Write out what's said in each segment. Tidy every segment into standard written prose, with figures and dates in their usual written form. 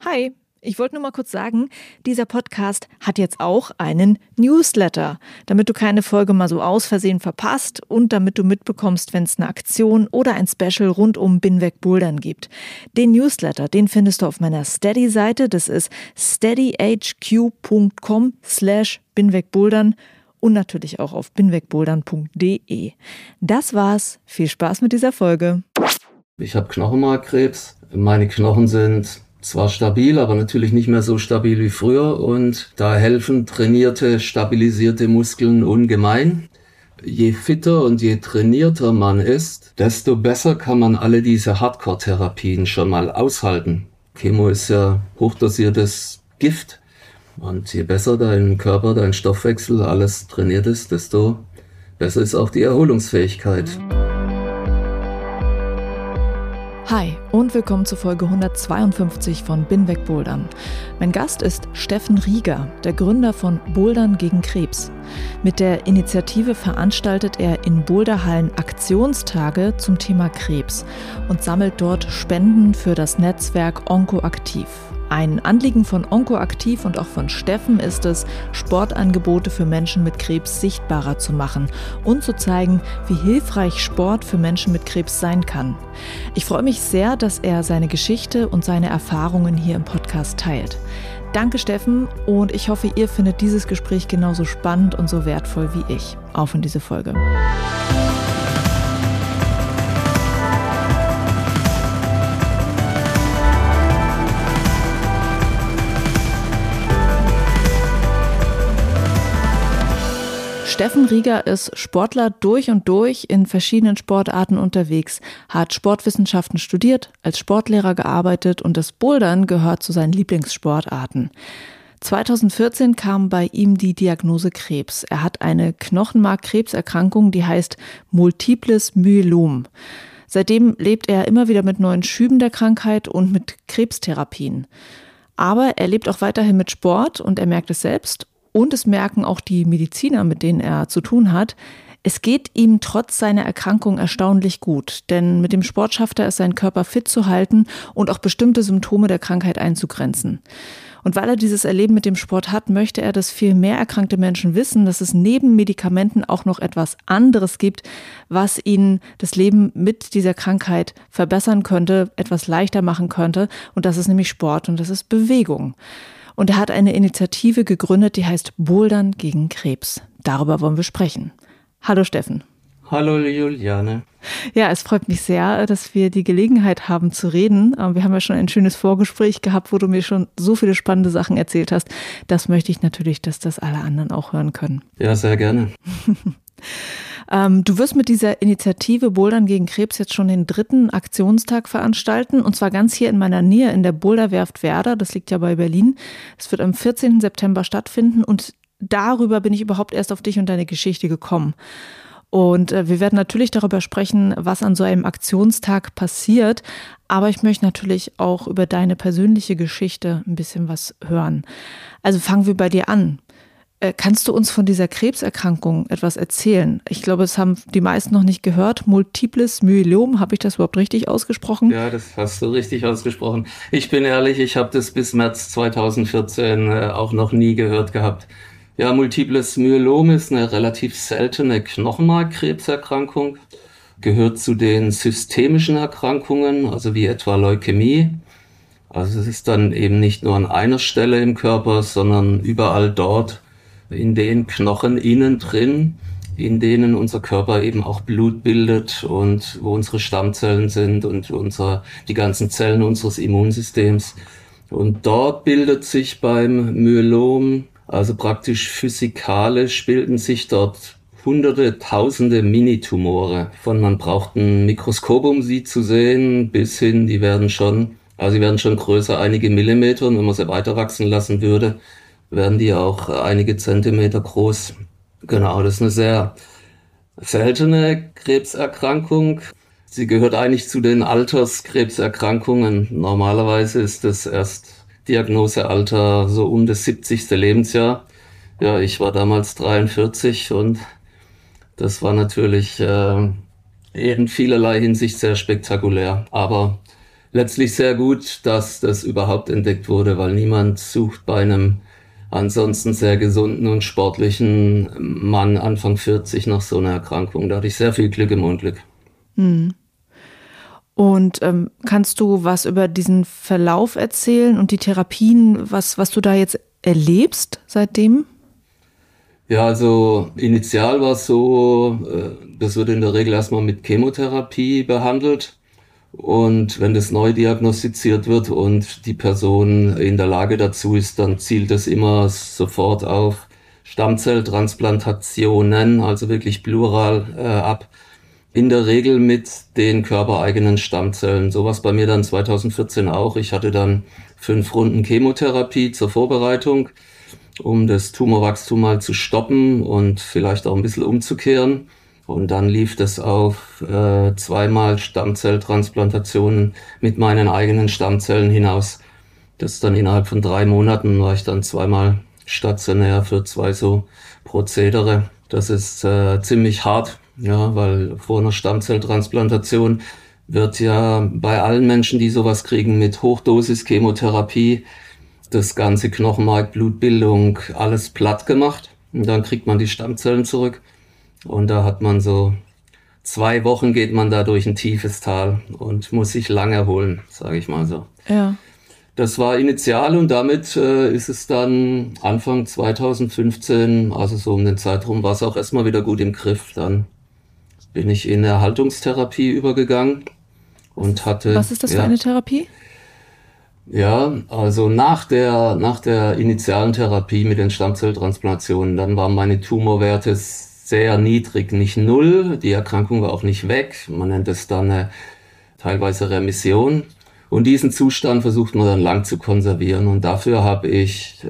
Hi, ich wollte nur mal kurz sagen, dieser Podcast hat jetzt auch einen Newsletter, damit du keine Folge mal so aus Versehen verpasst und damit du mitbekommst, wenn es eine Aktion oder ein Special rund um Binweg Bouldern gibt. Den Newsletter, den findest du auf meiner Steady-Seite, das ist steadyhq.com/binwegbouldern und natürlich auch auf binwegbouldern.de. Das war's, viel Spaß mit dieser Folge. Ich habe Knochenmarkkrebs, meine Knochen sind zwar stabil, aber natürlich nicht mehr so stabil wie früher und da helfen trainierte, stabilisierte Muskeln ungemein. Je fitter und je trainierter man ist, desto besser kann man alle diese Hardcore-Therapien schon mal aushalten. Chemo ist ja hochdosiertes Gift und je besser dein Körper, dein Stoffwechsel, alles trainiert ist, desto besser ist auch die Erholungsfähigkeit. Hi und willkommen zu Folge 152 von Binweg Bouldern. Mein Gast ist Steffen Rieger, der Gründer von Bouldern gegen Krebs. Mit der Initiative veranstaltet er in Boulderhallen Aktionstage zum Thema Krebs und sammelt dort Spenden für das Netzwerk OncoAktiv. Ein Anliegen von OncoAktiv und auch von Steffen ist es, Sportangebote für Menschen mit Krebs sichtbarer zu machen und zu zeigen, wie hilfreich Sport für Menschen mit Krebs sein kann. Ich freue mich sehr, dass er seine Geschichte und seine Erfahrungen hier im Podcast teilt. Danke Steffen und ich hoffe, ihr findet dieses Gespräch genauso spannend und so wertvoll wie ich. Auf in diese Folge. Steffen Rieger ist Sportler durch und durch, in verschiedenen Sportarten unterwegs, hat Sportwissenschaften studiert, als Sportlehrer gearbeitet und das Bouldern gehört zu seinen Lieblingssportarten. 2014 kam bei ihm die Diagnose Krebs. Er hat eine Knochenmarkkrebserkrankung, die heißt Multiples Myelom. Seitdem lebt er immer wieder mit neuen Schüben der Krankheit und mit Krebstherapien. Aber er lebt auch weiterhin mit Sport und er merkt es selbst. Und es merken auch die Mediziner, mit denen er zu tun hat. Es geht ihm trotz seiner Erkrankung erstaunlich gut, denn mit dem Sport schafft er es, seinen Körper fit zu halten und auch bestimmte Symptome der Krankheit einzugrenzen. Und weil er dieses Erleben mit dem Sport hat, möchte er, dass viel mehr erkrankte Menschen wissen, dass es neben Medikamenten auch noch etwas anderes gibt, was ihnen das Leben mit dieser Krankheit verbessern könnte, etwas leichter machen könnte. Und das ist nämlich Sport und das ist Bewegung. Und er hat eine Initiative gegründet, die heißt Bouldern gegen Krebs. Darüber wollen wir sprechen. Hallo Steffen. Hallo Juliane. Ja, es freut mich sehr, dass wir die Gelegenheit haben zu reden. Wir haben ja schon ein schönes Vorgespräch gehabt, wo du mir schon so viele spannende Sachen erzählt hast. Das möchte ich natürlich, dass das alle anderen auch hören können. Ja, sehr gerne. Du wirst mit dieser Initiative Bouldern gegen Krebs jetzt schon den 3. Aktionstag veranstalten und zwar ganz hier in meiner Nähe in der Boulderwerft Werder, das liegt ja bei Berlin. Es wird am 14. September stattfinden und darüber bin ich überhaupt erst auf dich und deine Geschichte gekommen. Und wir werden natürlich darüber sprechen, was an so einem Aktionstag passiert, aber ich möchte natürlich auch über deine persönliche Geschichte ein bisschen was hören. Also fangen wir bei dir an. Kannst du uns von dieser Krebserkrankung etwas erzählen? Ich glaube, es haben die meisten noch nicht gehört. Multiples Myelom, habe ich das überhaupt richtig ausgesprochen? Ja, das hast du richtig ausgesprochen. Ich bin ehrlich, ich habe das bis März 2014 auch noch nie gehört gehabt. Ja, Multiples Myelom ist eine relativ seltene Knochenmarkkrebserkrankung, gehört zu den systemischen Erkrankungen, also wie etwa Leukämie. Also es ist dann eben nicht nur an einer Stelle im Körper, sondern überall dort, in den Knochen innen drin, in denen unser Körper eben auch Blut bildet und wo unsere Stammzellen sind und die ganzen Zellen unseres Immunsystems. Und dort bildet sich beim Myelom, also praktisch physikalisch, bilden sich dort hunderte, tausende Minitumore. Man braucht ein Mikroskop, um sie zu sehen, bis hin, sie werden schon größer, einige Millimeter, und wenn man sie weiter wachsen lassen würde, werden die auch einige Zentimeter groß. Genau, das ist eine sehr seltene Krebserkrankung. Sie gehört eigentlich zu den Alterskrebserkrankungen. Normalerweise ist das erst Diagnosealter so um das 70. Lebensjahr. Ja, ich war damals 43 und das war natürlich in vielerlei Hinsicht sehr spektakulär. Aber letztlich sehr gut, dass das überhaupt entdeckt wurde, weil niemand sucht bei einem ansonsten sehr gesunden und sportlichen Mann Anfang 40 nach so einer Erkrankung. Da hatte ich sehr viel Glück im Unglück. Hm. Und kannst du was über diesen Verlauf erzählen und die Therapien, was du da jetzt erlebst seitdem? Ja, also initial war es so, das wird in der Regel erstmal mit Chemotherapie behandelt. Und wenn das neu diagnostiziert wird und die Person in der Lage dazu ist, dann zielt es immer sofort auf Stammzelltransplantationen, also wirklich plural ab. In der Regel mit den körpereigenen Stammzellen. Sowas bei mir dann 2014 auch. Ich hatte dann 5 Runden Chemotherapie zur Vorbereitung, um das Tumorwachstum mal zu stoppen und vielleicht auch ein bisschen umzukehren. Und dann lief das auf 2-mal Stammzelltransplantationen mit meinen eigenen Stammzellen hinaus. Das dann innerhalb von 3 Monaten war ich dann 2-mal stationär für 2 so Prozedere. Das ist ziemlich hart, ja, weil vor einer Stammzelltransplantation wird ja bei allen Menschen, die sowas kriegen, mit Hochdosis Chemotherapie das ganze Knochenmark, Blutbildung, alles platt gemacht. Und dann kriegt man die Stammzellen zurück. Und da hat man so 2 Wochen geht man da durch ein tiefes Tal und muss sich lang erholen, sage ich mal so. Ja. Das war initial und damit ist es dann Anfang 2015, also so um den Zeitraum, war es auch erstmal wieder gut im Griff. Dann bin ich in Erhaltungstherapie übergegangen und hatte... Was ist das für eine Therapie? Ja, also nach der initialen Therapie mit den Stammzelltransplantationen, dann waren meine Tumorwerte sehr niedrig, nicht null. Die Erkrankung war auch nicht weg. Man nennt es dann teilweise Remission. Und diesen Zustand versucht man dann lang zu konservieren. Und dafür habe ich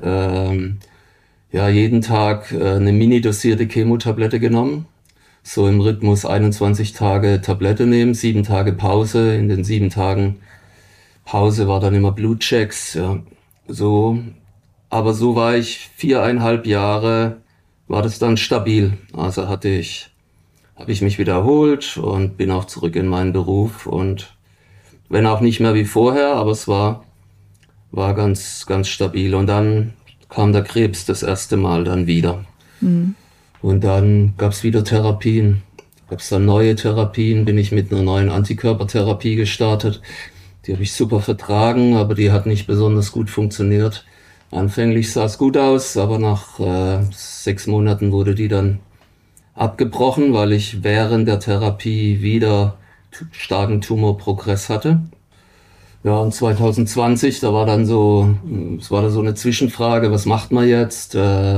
jeden Tag eine mini-dosierte Chemotablette genommen. So im Rhythmus 21 Tage Tablette nehmen, 7 Tage Pause. In den 7 Tagen Pause war dann immer Blutchecks. Ja. So, aber so war ich 4,5 Jahre, war das dann stabil. Also habe ich mich wiederholt und bin auch zurück in meinen Beruf und wenn auch nicht mehr wie vorher, aber es war ganz, ganz stabil. Und dann kam der Krebs das erste Mal dann wieder. Mhm. Und dann gab es wieder Therapien. Gab es dann neue Therapien, bin ich mit einer neuen Antikörpertherapie gestartet. Die habe ich super vertragen, aber die hat nicht besonders gut funktioniert. Anfänglich sah es gut aus, aber nach 6 Monaten wurde die dann abgebrochen, weil ich während der Therapie wieder starken Tumorprogress hatte. Ja, und 2020, es war da so eine Zwischenfrage, was macht man jetzt?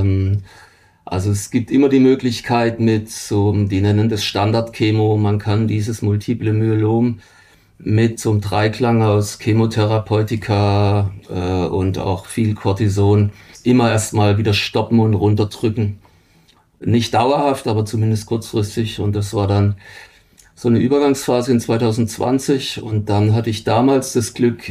Also es gibt immer die Möglichkeit mit so, die nennen das Standard-Chemo, man kann dieses multiple Myelom mit so einem Dreiklang aus Chemotherapeutika und auch viel Cortison immer erstmal wieder stoppen und runterdrücken. Nicht dauerhaft, aber zumindest kurzfristig. Und das war dann so eine Übergangsphase in 2020. Und dann hatte ich damals das Glück,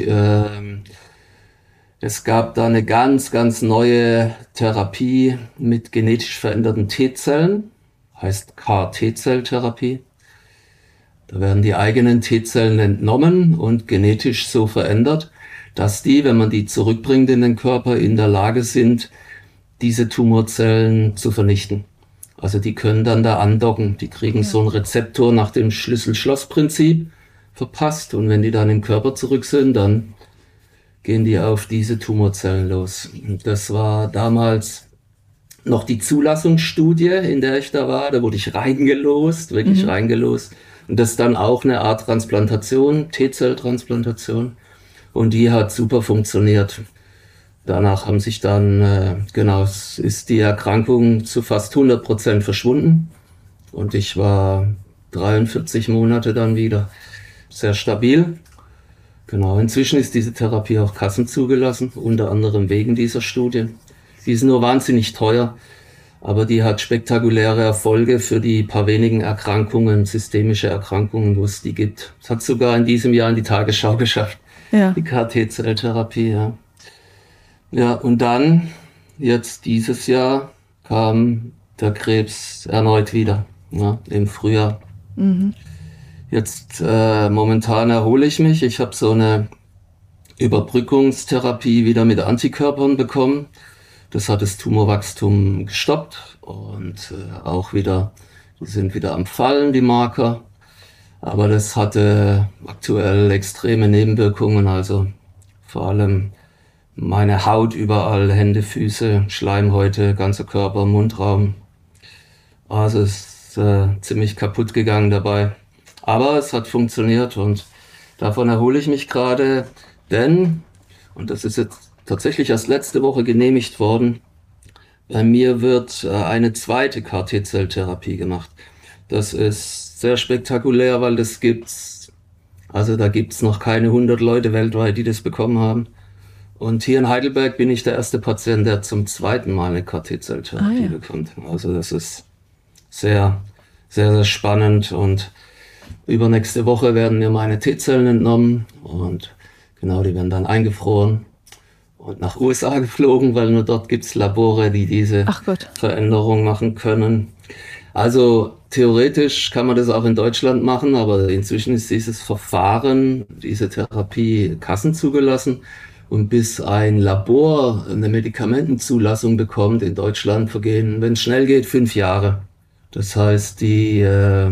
es gab da eine ganz, ganz neue Therapie mit genetisch veränderten T-Zellen, heißt CAR-T-Zell-Therapie. Da werden die eigenen T-Zellen entnommen und genetisch so verändert, dass die, wenn man die zurückbringt in den Körper, in der Lage sind, diese Tumorzellen zu vernichten. Also die können dann da andocken. Die kriegen so einen Rezeptor nach dem Schlüssel-Schloss-Prinzip verpasst. Und wenn die dann im Körper zurück sind, dann gehen die auf diese Tumorzellen los. Und das war damals noch die Zulassungsstudie, in der ich da war. Da wurde ich reingelost, wirklich reingelost. Und das ist dann auch eine Art Transplantation, T-Zelltransplantation. Und die hat super funktioniert. Danach haben sich dann, ist die Erkrankung zu fast 100% verschwunden. Und ich war 43 Monate dann wieder sehr stabil. Genau, inzwischen ist diese Therapie auch kassenzugelassen, unter anderem wegen dieser Studie. Die ist nur wahnsinnig teuer. Aber die hat spektakuläre Erfolge für die paar wenigen Erkrankungen, systemische Erkrankungen, wo es die gibt. Es hat sogar in diesem Jahr in die Tagesschau geschafft, die CAR-T-Zell-Therapie. Ja. Ja, und dann, jetzt dieses Jahr, kam der Krebs erneut wieder, im Frühjahr. Mhm. Jetzt momentan erhole ich mich. Ich habe so eine Überbrückungstherapie wieder mit Antikörpern bekommen. Das hat das Tumorwachstum gestoppt und auch wieder, die sind wieder am Fallen, die Marker. Aber das hatte aktuell extreme Nebenwirkungen, also vor allem meine Haut überall, Hände, Füße, Schleimhäute, ganzer Körper, Mundraum. Also es ist ziemlich kaputt gegangen dabei. Aber es hat funktioniert und davon erhole ich mich gerade, denn, und das ist jetzt tatsächlich erst letzte Woche genehmigt worden, bei mir wird eine zweite CAR-T-Zell-Therapie gemacht. Das ist sehr spektakulär, weil das gibt's, also da gibt's noch keine 100 Leute weltweit, die das bekommen haben. Und hier in Heidelberg bin ich der erste Patient, der zum zweiten Mal eine CAR-T-Zell-Therapie bekommt. Also das ist sehr, sehr, sehr spannend und übernächste Woche werden mir meine T-Zellen entnommen und genau, die werden dann eingefroren und nach USA geflogen, weil nur dort gibt's Labore, die diese Veränderung machen können. Also theoretisch kann man das auch in Deutschland machen, aber inzwischen ist dieses Verfahren, diese Therapie kassenzugelassen. Und bis ein Labor eine Medikamentenzulassung bekommt in Deutschland vergehen, wenn es schnell geht, 5 Jahre. Das heißt, die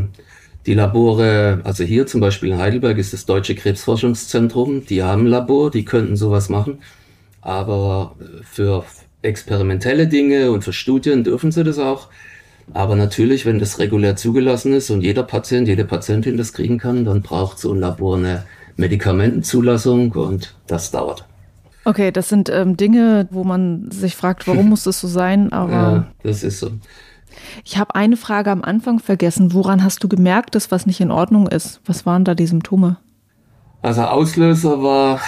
Labore, also hier zum Beispiel in Heidelberg ist das Deutsche Krebsforschungszentrum, die haben ein Labor, die könnten sowas machen. Aber für experimentelle Dinge und für Studien dürfen sie das auch. Aber natürlich, wenn das regulär zugelassen ist und jeder Patient, jede Patientin das kriegen kann, dann braucht so ein Labor eine Medikamentenzulassung und das dauert. Okay, das sind Dinge, wo man sich fragt, warum muss das so sein? Aber ja, das ist so. Ich habe eine Frage am Anfang vergessen. Woran hast du gemerkt, dass was nicht in Ordnung ist? Was waren da die Symptome? Also Auslöser war,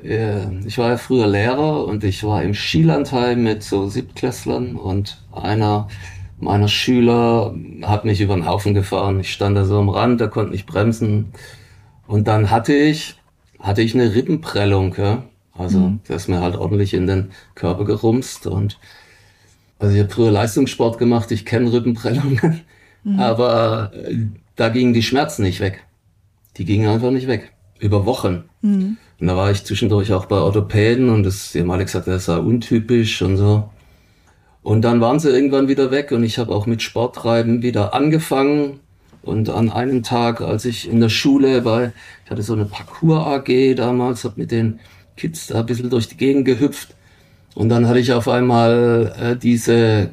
ich war ja früher Lehrer und ich war im Skilandheim mit so Siebtklässlern und einer meiner Schüler hat mich über den Haufen gefahren. Ich stand da so am Rand, der konnte nicht bremsen. Und dann hatte ich eine Rippenprellung, ja. Also das ist mir halt ordentlich in den Körper gerumst. Und also ich habe früher Leistungssport gemacht, ich kenne Rippenprellungen, aber da gingen die Schmerzen nicht weg. Die gingen einfach nicht weg. Über Wochen. Und da war ich zwischendurch auch bei Orthopäden und die haben alle gesagt, das sei untypisch und so. Und dann waren sie irgendwann wieder weg und ich habe auch mit Sporttreiben wieder angefangen. Und an einem Tag, als ich in der Schule war, ich hatte so eine Parkour-AG damals, habe mit den Kids da ein bisschen durch die Gegend gehüpft. Und dann hatte ich auf einmal diese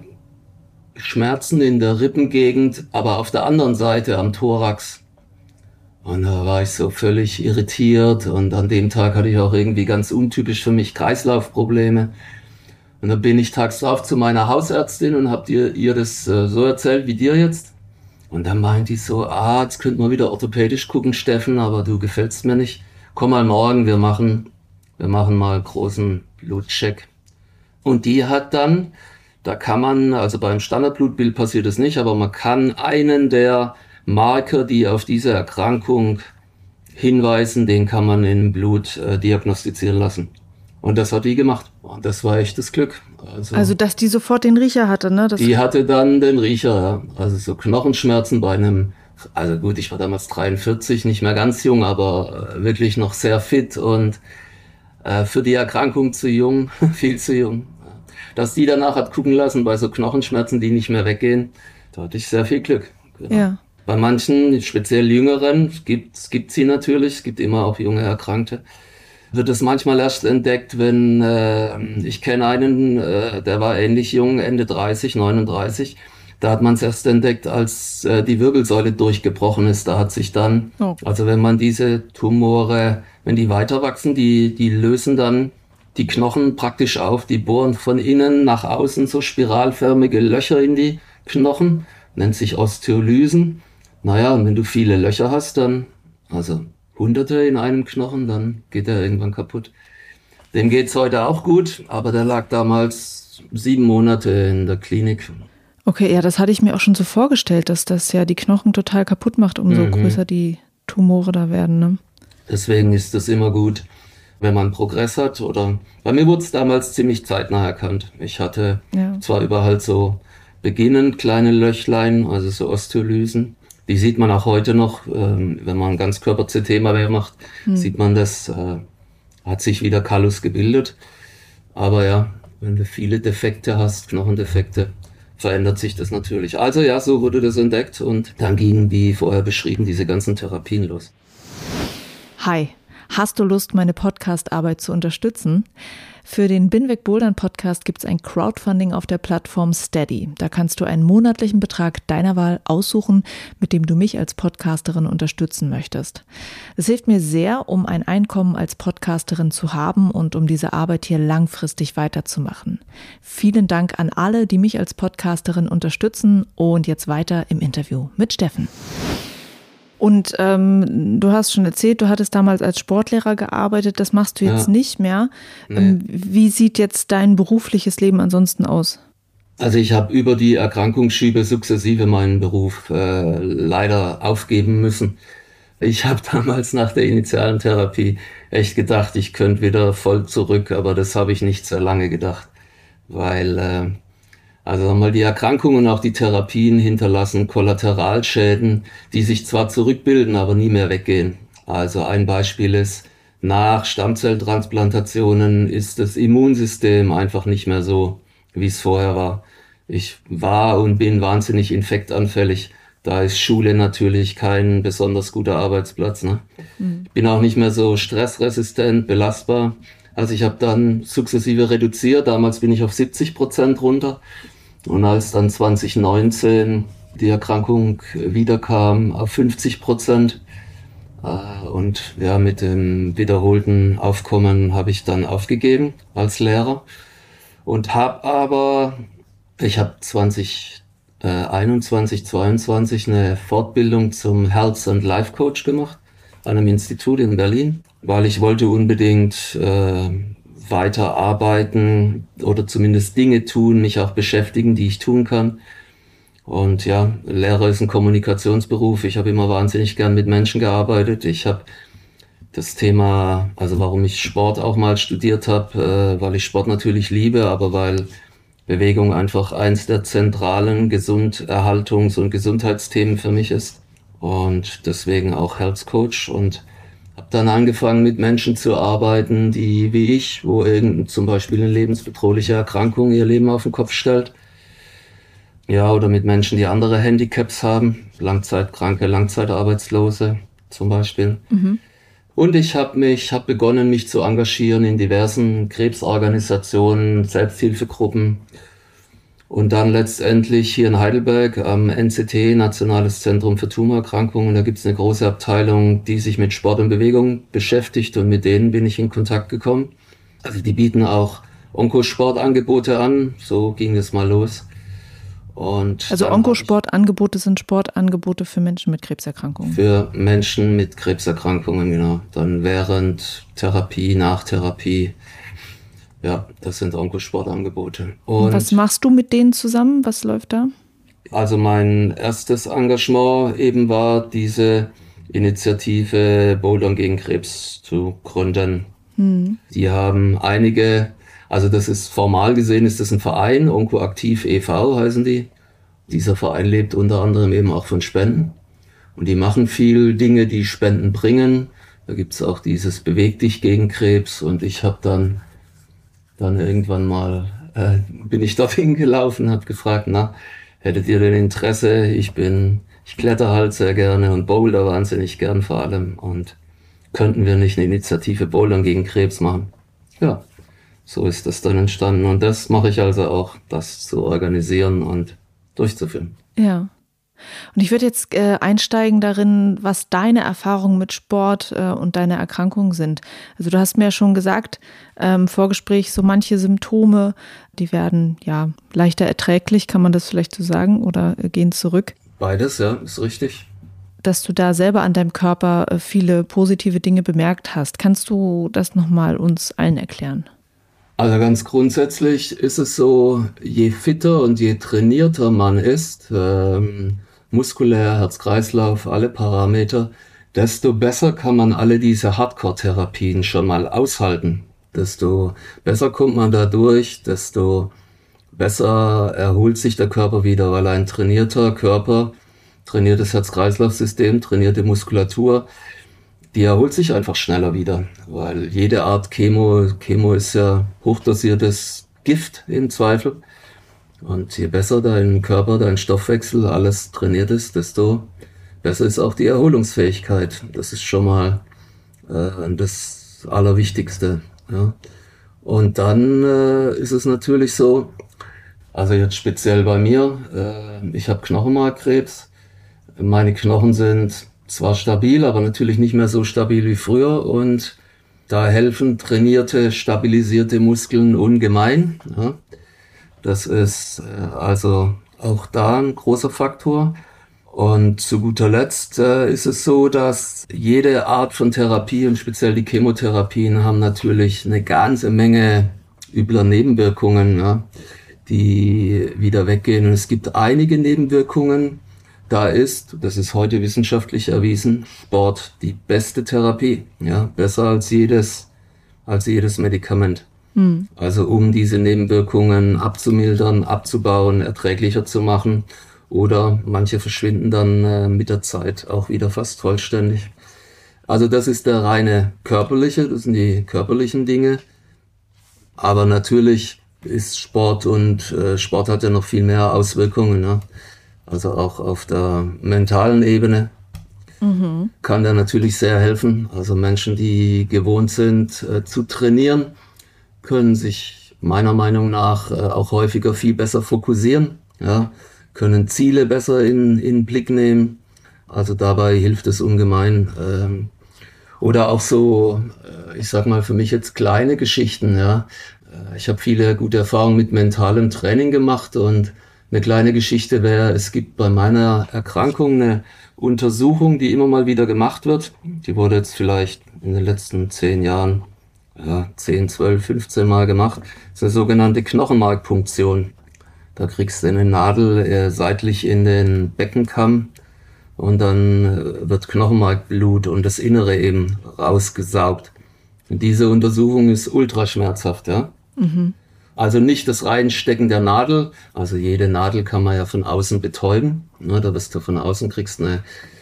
Schmerzen in der Rippengegend, aber auf der anderen Seite am Thorax. Und da war ich so völlig irritiert und an dem Tag hatte ich auch irgendwie ganz untypisch für mich Kreislaufprobleme. Und dann bin ich tags drauf zu meiner Hausärztin und hab ihr das so erzählt wie dir jetzt. Und dann meint die so, jetzt könnten wir wieder orthopädisch gucken, Steffen, aber du gefällst mir nicht. Komm mal morgen, wir machen mal einen großen Blutcheck. Und die hat dann, da kann man, also beim Standardblutbild passiert es nicht, aber man kann einen der Marker, die auf diese Erkrankung hinweisen, den kann man im Blut diagnostizieren lassen. Und das hat die gemacht. Und das war echt das Glück. Also dass die sofort den Riecher hatte, ne? Die hatte dann den Riecher, ja. Also so Knochenschmerzen bei einem, also gut, ich war damals 43, nicht mehr ganz jung, aber wirklich noch sehr fit und für die Erkrankung zu jung, viel zu jung. Dass die danach hat gucken lassen bei so Knochenschmerzen, die nicht mehr weggehen, da hatte ich sehr viel Glück. Genau. Ja. Bei manchen, speziell Jüngeren, gibt's sie natürlich, es gibt immer auch junge Erkrankte, wird es manchmal erst entdeckt, wenn, ich kenne einen, der war ähnlich jung, Ende 30, 39, da hat man es erst entdeckt, als die Wirbelsäule durchgebrochen ist. Da hat sich dann, also wenn man diese Tumore, wenn die weiter wachsen, die lösen dann die Knochen praktisch auf, die bohren von innen nach außen so spiralförmige Löcher in die Knochen, nennt sich Osteolysen. Naja, und wenn du viele Löcher hast, dann, also Hunderte in einem Knochen, dann geht er irgendwann kaputt. Dem geht's heute auch gut, aber der lag damals 7 Monate in der Klinik. Okay, ja, das hatte ich mir auch schon so vorgestellt, dass das ja die Knochen total kaputt macht, umso größer die Tumore da werden, ne? Deswegen ist es immer gut, wenn man Progress hat. Oder bei mir wurde es damals ziemlich zeitnah erkannt. Ich hatte zwar überall so beginnend kleine Löchlein, also so Osteolysen, Die sieht man auch heute noch, wenn man Ganzkörper-CT mal macht, sieht man das, hat sich wieder Kallus gebildet. Aber ja, wenn du viele Defekte hast, Knochendefekte, verändert sich das natürlich. Also ja, so wurde das entdeckt und dann gingen, wie vorher beschrieben, diese ganzen Therapien los. Hi, hast du Lust, meine Podcast-Arbeit zu unterstützen? Für den Binweg Bouldern Podcast gibt es ein Crowdfunding auf der Plattform Steady. Da kannst du einen monatlichen Betrag deiner Wahl aussuchen, mit dem du mich als Podcasterin unterstützen möchtest. Es hilft mir sehr, um ein Einkommen als Podcasterin zu haben und um diese Arbeit hier langfristig weiterzumachen. Vielen Dank an alle, die mich als Podcasterin unterstützen, und jetzt weiter im Interview mit Steffen. Und du hast schon erzählt, du hattest damals als Sportlehrer gearbeitet, das machst du jetzt nicht mehr. Nee. Wie sieht jetzt dein berufliches Leben ansonsten aus? Also ich habe über die Erkrankungsschübe sukzessive meinen Beruf leider aufgeben müssen. Ich habe damals nach der initialen Therapie echt gedacht, ich könnte wieder voll zurück, aber das habe ich nicht sehr lange gedacht, weil also mal die Erkrankungen und auch die Therapien hinterlassen Kollateralschäden, die sich zwar zurückbilden, aber nie mehr weggehen. Also ein Beispiel ist, nach Stammzelltransplantationen ist das Immunsystem einfach nicht mehr so, wie es vorher war. Ich war und bin wahnsinnig infektanfällig. Da ist Schule natürlich kein besonders guter Arbeitsplatz, ne? Ich bin auch nicht mehr so stressresistent, belastbar. Also ich habe dann sukzessive reduziert. Damals bin ich auf 70% runter. Und als dann 2019 die Erkrankung wiederkam, auf 50%. Und ja, mit dem wiederholten Aufkommen habe ich dann aufgegeben als Lehrer. Und ich habe 2021, 2022 eine Fortbildung zum Health and Life Coach gemacht an einem Institut in Berlin, weil ich wollte unbedingt weiterarbeiten oder zumindest Dinge tun, mich auch beschäftigen, die ich tun kann. Und ja, Lehrer ist ein Kommunikationsberuf. Ich habe immer wahnsinnig gern mit Menschen gearbeitet. Ich habe das Thema, also warum ich Sport auch mal studiert habe, weil ich Sport natürlich liebe, aber weil Bewegung einfach eins der zentralen Gesunderhaltungs- und Gesundheitsthemen für mich ist. Und deswegen auch Health Coach, und habe dann angefangen, mit Menschen zu arbeiten, die wie ich, wo zum Beispiel eine lebensbedrohliche Erkrankung ihr Leben auf den Kopf stellt. Ja, oder mit Menschen, die andere Handicaps haben, Langzeitkranke, Langzeitarbeitslose zum Beispiel. Und ich habe begonnen, mich zu engagieren in diversen Krebsorganisationen, Selbsthilfegruppen. Und dann letztendlich hier in Heidelberg am NCT, Nationales Zentrum für Tumorerkrankungen, da gibt es eine große Abteilung, die sich mit Sport und Bewegung beschäftigt, und mit denen bin ich in Kontakt gekommen. Also die bieten auch Onkosportangebote an, so ging es mal los. Und also Onkosportangebote sind Sportangebote für Menschen mit Krebserkrankungen? Für Menschen mit Krebserkrankungen, genau. Dann während Therapie, nach Therapie. Ja, das sind Onkosportangebote. Und was machst du mit denen zusammen? Was läuft da? Also mein erstes Engagement eben war, diese Initiative Bouldern gegen Krebs zu gründen. Die haben einige, also das ist formal gesehen, ist das ein Verein, Onkoaktiv e.V. heißen die. Dieser Verein lebt unter anderem eben auch von Spenden. Und die machen viel Dinge, die Spenden bringen. Da gibt's auch dieses Beweg dich gegen Krebs, und ich habe dann irgendwann mal bin ich dorthin gelaufen, habe gefragt, hättet ihr denn Interesse? Ich kletter halt sehr gerne und boulder wahnsinnig gern vor allem, und könnten wir nicht eine Initiative Bouldern gegen Krebs machen? Ja, so ist das dann entstanden, und das mache ich also auch, das zu organisieren und durchzuführen. Ja. Und ich würde jetzt einsteigen darin, was deine Erfahrungen mit Sport und deine Erkrankungen sind. Also du hast mir ja schon gesagt, im Vorgespräch, so manche Symptome, die werden ja leichter erträglich, kann man das vielleicht so sagen, oder gehen zurück? Beides, ja, ist richtig. Dass du da selber an deinem Körper viele positive Dinge bemerkt hast. Kannst du das nochmal uns allen erklären? Also ganz grundsätzlich ist es so, je fitter und je trainierter man ist, muskulär, Herz-Kreislauf, alle Parameter, desto besser kann man alle diese Hardcore-Therapien schon mal aushalten. Desto besser kommt man da durch, desto besser erholt sich der Körper wieder, weil ein trainierter Körper, trainiertes Herz-Kreislauf-System, trainierte Muskulatur, die erholt sich einfach schneller wieder, weil jede Art Chemo ist ja hochdosiertes Gift im Zweifel. Und je besser dein Körper, dein Stoffwechsel, alles trainiert ist, desto besser ist auch die Erholungsfähigkeit. Das ist schon mal das Allerwichtigste. Ja. Und dann ist es natürlich so, also jetzt speziell bei mir, ich habe Knochenmarkkrebs. Meine Knochen sind zwar stabil, aber natürlich nicht mehr so stabil wie früher. Und da helfen trainierte, stabilisierte Muskeln ungemein. Ja. Das ist also auch da ein großer Faktor. Und zu guter Letzt ist es so, dass jede Art von Therapie und speziell die Chemotherapien haben natürlich eine ganze Menge übler Nebenwirkungen, ja, die wieder weggehen. Und es gibt einige Nebenwirkungen. Das ist heute wissenschaftlich erwiesen, Sport die beste Therapie, ja, besser als jedes Medikament. Also um diese Nebenwirkungen abzumildern, abzubauen, erträglicher zu machen. Oder manche verschwinden dann mit der Zeit auch wieder fast vollständig. Also das ist der reine körperliche, das sind die körperlichen Dinge. Aber natürlich ist Sport und Sport hat ja noch viel mehr Auswirkungen, ne? Also auch auf der mentalen Ebene kann der natürlich sehr helfen. Also Menschen, die gewohnt sind zu trainieren, können sich meiner Meinung nach auch häufiger viel besser fokussieren, ja, können Ziele besser in Blick nehmen. Also dabei hilft es ungemein. Oder auch so, ich sag mal für mich jetzt kleine Geschichten, ja. Ich habe viele gute Erfahrungen mit mentalem Training gemacht und eine kleine Geschichte wäre, es gibt bei meiner Erkrankung eine Untersuchung, die immer mal wieder gemacht wird. Die wurde jetzt vielleicht in den letzten 10 Jahren 10, 12, 15 Mal gemacht. Das ist eine sogenannte Knochenmarkpunktion. Da kriegst du eine Nadel seitlich in den Beckenkamm und dann wird Knochenmarkblut und das Innere eben rausgesaugt. Und diese Untersuchung ist ultraschmerzhaft, ja. Also nicht das Reinstecken der Nadel, also jede Nadel kann man ja von außen betäuben. Ne, da wirst du von außen, kriegst eine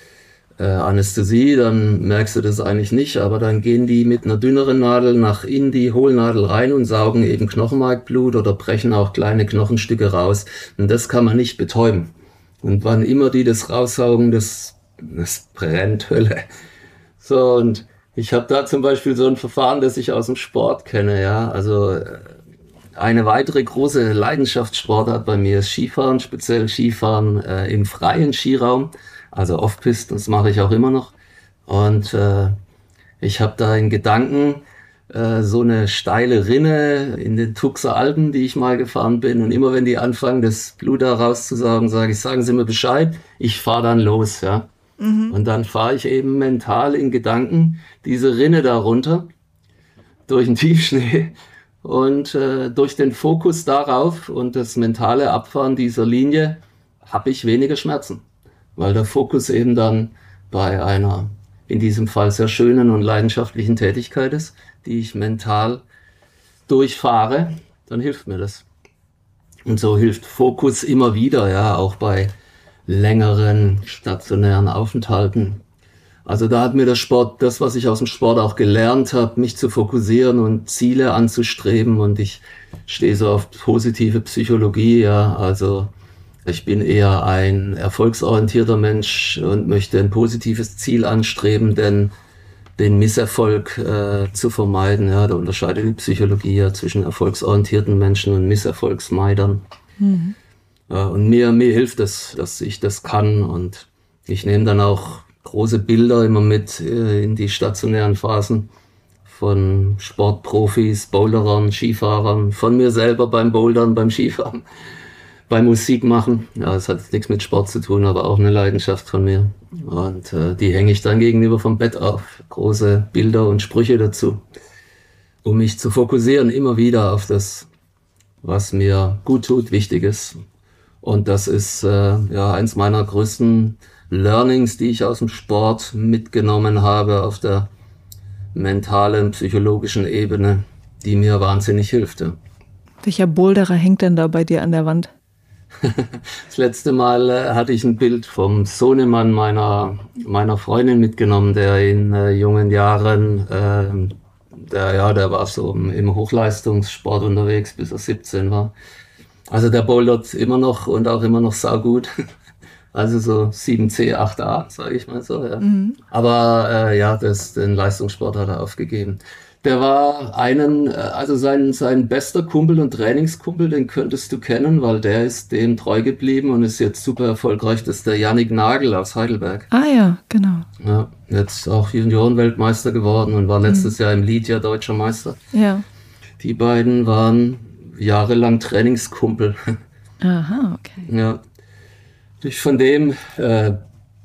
Anästhesie, dann merkst du das eigentlich nicht, aber dann gehen die mit einer dünneren Nadel in die Hohlnadel rein und saugen eben Knochenmarkblut oder brechen auch kleine Knochenstücke raus. Und das kann man nicht betäuben. Und wann immer die das raussaugen, das brennt Hölle. So, und ich habe da zum Beispiel so ein Verfahren, das ich aus dem Sport kenne, ja, also eine weitere große Leidenschaftssportart bei mir ist Skifahren, speziell Skifahren im freien Skiraum, also Off-Piste, das mache ich auch immer noch. Und ich habe da in Gedanken so eine steile Rinne in den Tuxer Alpen, die ich mal gefahren bin. Und immer wenn die anfangen, das Blut da rauszusaugen, sage ich, sagen Sie mir Bescheid, ich fahre dann los, ja. Und dann fahre ich eben mental in Gedanken diese Rinne da runter durch den Tiefschnee. Und durch den Fokus darauf und das mentale Abfahren dieser Linie habe ich weniger Schmerzen, weil der Fokus eben dann bei einer, in diesem Fall sehr schönen und leidenschaftlichen Tätigkeit ist, die ich mental durchfahre, dann hilft mir das. Und so hilft Fokus immer wieder, ja, auch bei längeren stationären Aufenthalten. Also da hat mir der Sport, das, was ich aus dem Sport auch gelernt habe, mich zu fokussieren und Ziele anzustreben. Und ich stehe so auf positive Psychologie, ja. Also ich bin eher ein erfolgsorientierter Mensch und möchte ein positives Ziel anstreben, denn den Misserfolg zu vermeiden. Ja, da unterscheidet die Psychologie ja zwischen erfolgsorientierten Menschen und Misserfolgsmeidern. Und mir hilft es, dass ich das kann. Und ich nehme dann auch große Bilder immer mit in die stationären Phasen von Sportprofis, Boulderern, Skifahrern, von mir selber beim Bouldern, beim Skifahren, beim Musik machen. Ja, das hat nichts mit Sport zu tun, aber auch eine Leidenschaft von mir. Und die hänge ich dann gegenüber vom Bett auf. Große Bilder und Sprüche dazu, um mich zu fokussieren immer wieder auf das, was mir gut tut, wichtig ist. Und das ist eins meiner größten Learnings, die ich aus dem Sport mitgenommen habe auf der mentalen, psychologischen Ebene, die mir wahnsinnig hilft. Ja. Welcher Boulderer hängt denn da bei dir an der Wand? Das letzte Mal hatte ich ein Bild vom Sohnemann meiner Freundin mitgenommen, der in jungen Jahren, der war so im Hochleistungssport unterwegs, bis er 17 war. Also der bouldert immer noch und auch immer noch saugut. Also so 7C, 8A, sage ich mal so. Ja. Aber den Leistungssport hat er aufgegeben. Der war also sein bester Kumpel und Trainingskumpel, den könntest du kennen, weil der ist dem treu geblieben und ist jetzt super erfolgreich. Das ist der Yannick Nagel aus Heidelberg. Ah ja, genau. Ja, jetzt auch Juniorenweltmeister geworden und war letztes Jahr im Lead deutscher Meister. Ja. Die beiden waren jahrelang Trainingskumpel. Aha, okay. Ja. Von dem ein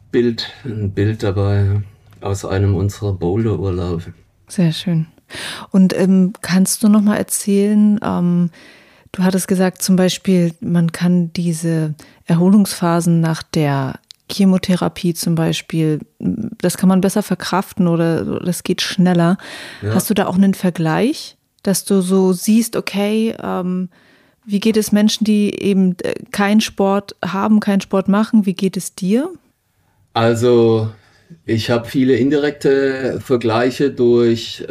Bild dabei aus einem unserer Boulderurlaube. Sehr schön. Und kannst du noch mal erzählen, du hattest gesagt zum Beispiel, man kann diese Erholungsphasen nach der Chemotherapie zum Beispiel, das kann man besser verkraften oder das geht schneller. Ja. Hast du da auch einen Vergleich, dass du so siehst, okay, wie geht es Menschen, die eben keinen Sport haben, keinen Sport machen, wie geht es dir? Also ich habe viele indirekte Vergleiche durch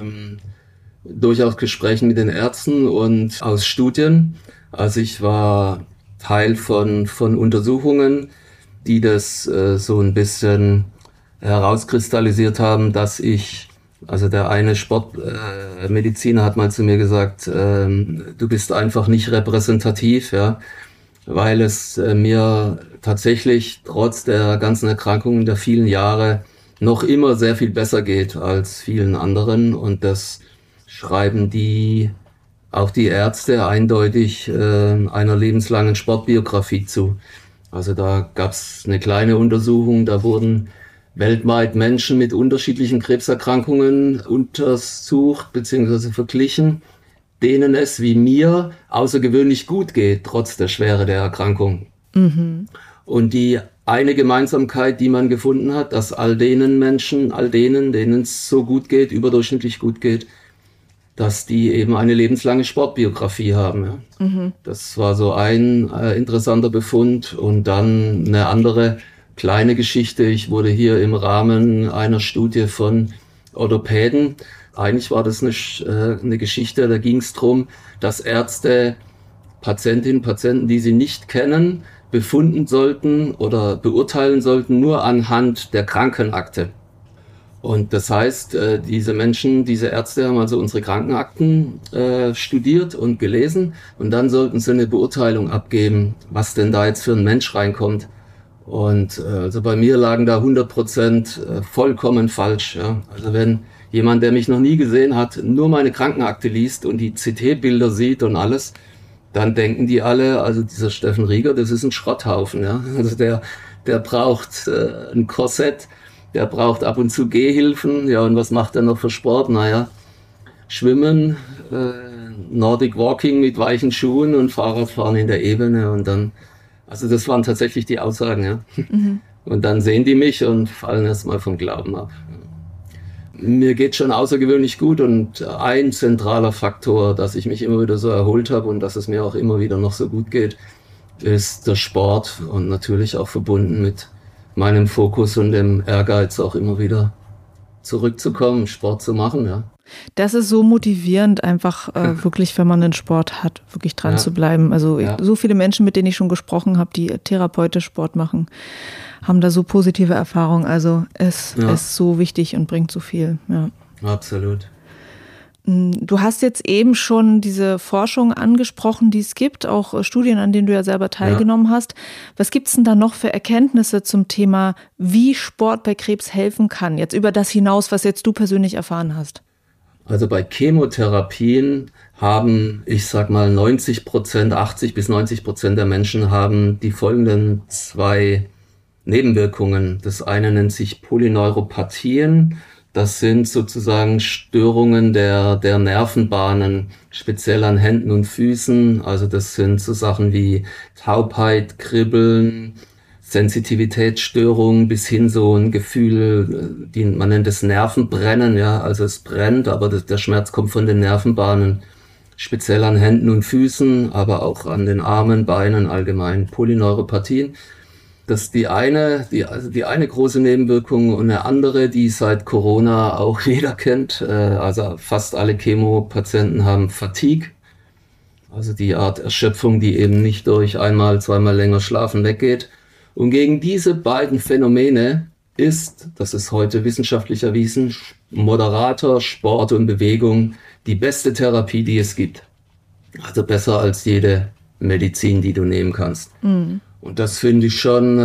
auch Gesprächen mit den Ärzten und aus Studien. Also ich war Teil von Untersuchungen, die das so ein bisschen herauskristallisiert haben, dass also der eine Sportmediziner hat mal zu mir gesagt, du bist einfach nicht repräsentativ, ja, weil es mir tatsächlich trotz der ganzen Erkrankungen der vielen Jahre noch immer sehr viel besser geht als vielen anderen. Und das schreiben auch die Ärzte eindeutig einer lebenslangen Sportbiografie zu. Also da gab es eine kleine Untersuchung, da wurden weltweit Menschen mit unterschiedlichen Krebserkrankungen untersucht bzw. verglichen, denen es wie mir außergewöhnlich gut geht, trotz der Schwere der Erkrankung. Mhm. Und die eine Gemeinsamkeit, die man gefunden hat, dass all denen Menschen, denen es so gut geht, überdurchschnittlich gut geht, dass die eben eine lebenslange Sportbiografie haben. Ja. Mhm. Das war so ein interessanter Befund. Und dann eine andere kleine Geschichte. Ich wurde hier im Rahmen einer Studie von Orthopäden, eigentlich war das eine Geschichte, da ging es darum, dass Ärzte Patientinnen und Patienten, die sie nicht kennen, befunden sollten oder beurteilen sollten, nur anhand der Krankenakte. Und das heißt, diese Ärzte haben also unsere Krankenakten studiert und gelesen und dann sollten sie eine Beurteilung abgeben, was denn da jetzt für ein Mensch reinkommt. Und also bei mir lagen da 100% vollkommen falsch. Ja. Also wenn jemand, der mich noch nie gesehen hat, nur meine Krankenakte liest und die CT-Bilder sieht und alles, dann denken die alle, also dieser Steffen Rieger, das ist ein Schrotthaufen. Ja. Also der braucht ein Korsett, der braucht ab und zu Gehhilfen. Ja, und was macht er noch für Sport? Naja, Schwimmen, Nordic Walking mit weichen Schuhen und Fahrradfahren in der Ebene und dann, also das waren tatsächlich die Aussagen, ja. Mhm. Und dann sehen die mich und fallen erstmal vom Glauben ab. Mir geht schon außergewöhnlich gut und ein zentraler Faktor, dass ich mich immer wieder so erholt habe und dass es mir auch immer wieder noch so gut geht, ist der Sport und natürlich auch verbunden mit meinem Fokus und dem Ehrgeiz auch immer wieder zurückzukommen, Sport zu machen, ja. Das ist so motivierend, einfach wirklich, wenn man einen Sport hat, wirklich dran zu bleiben. Also so viele Menschen, mit denen ich schon gesprochen habe, die therapeutisch Sport machen, haben da so positive Erfahrungen. Also es ist so wichtig und bringt so viel. Ja. Absolut. Du hast jetzt eben schon diese Forschung angesprochen, die es gibt, auch Studien, an denen du ja selber teilgenommen hast. Was gibt es denn da noch für Erkenntnisse zum Thema, wie Sport bei Krebs helfen kann? Jetzt über das hinaus, was jetzt du persönlich erfahren hast. Also bei Chemotherapien haben, ich sag mal 80 bis 90% der Menschen haben die folgenden 2 Nebenwirkungen. Das eine nennt sich Polyneuropathien. Das sind sozusagen Störungen der Nervenbahnen, speziell an Händen und Füßen. Also das sind so Sachen wie Taubheit, Kribbeln, Sensitivitätsstörungen bis hin so ein Gefühl, man nennt es Nervenbrennen, ja, also es brennt, aber der Schmerz kommt von den Nervenbahnen. speziell an Händen und Füßen, aber auch an den Armen, Beinen, allgemein Polyneuropathien. Das ist die eine große Nebenwirkung, und eine andere, die seit Corona auch jeder kennt. Also fast alle Chemopatienten haben Fatigue, also die Art Erschöpfung, die eben nicht durch einmal, zweimal länger Schlafen weggeht. Und gegen diese beiden Phänomene das ist heute wissenschaftlich erwiesen, moderater Sport und Bewegung die beste Therapie, die es gibt. Also besser als jede Medizin, die du nehmen kannst. Mhm. Und das finde ich schon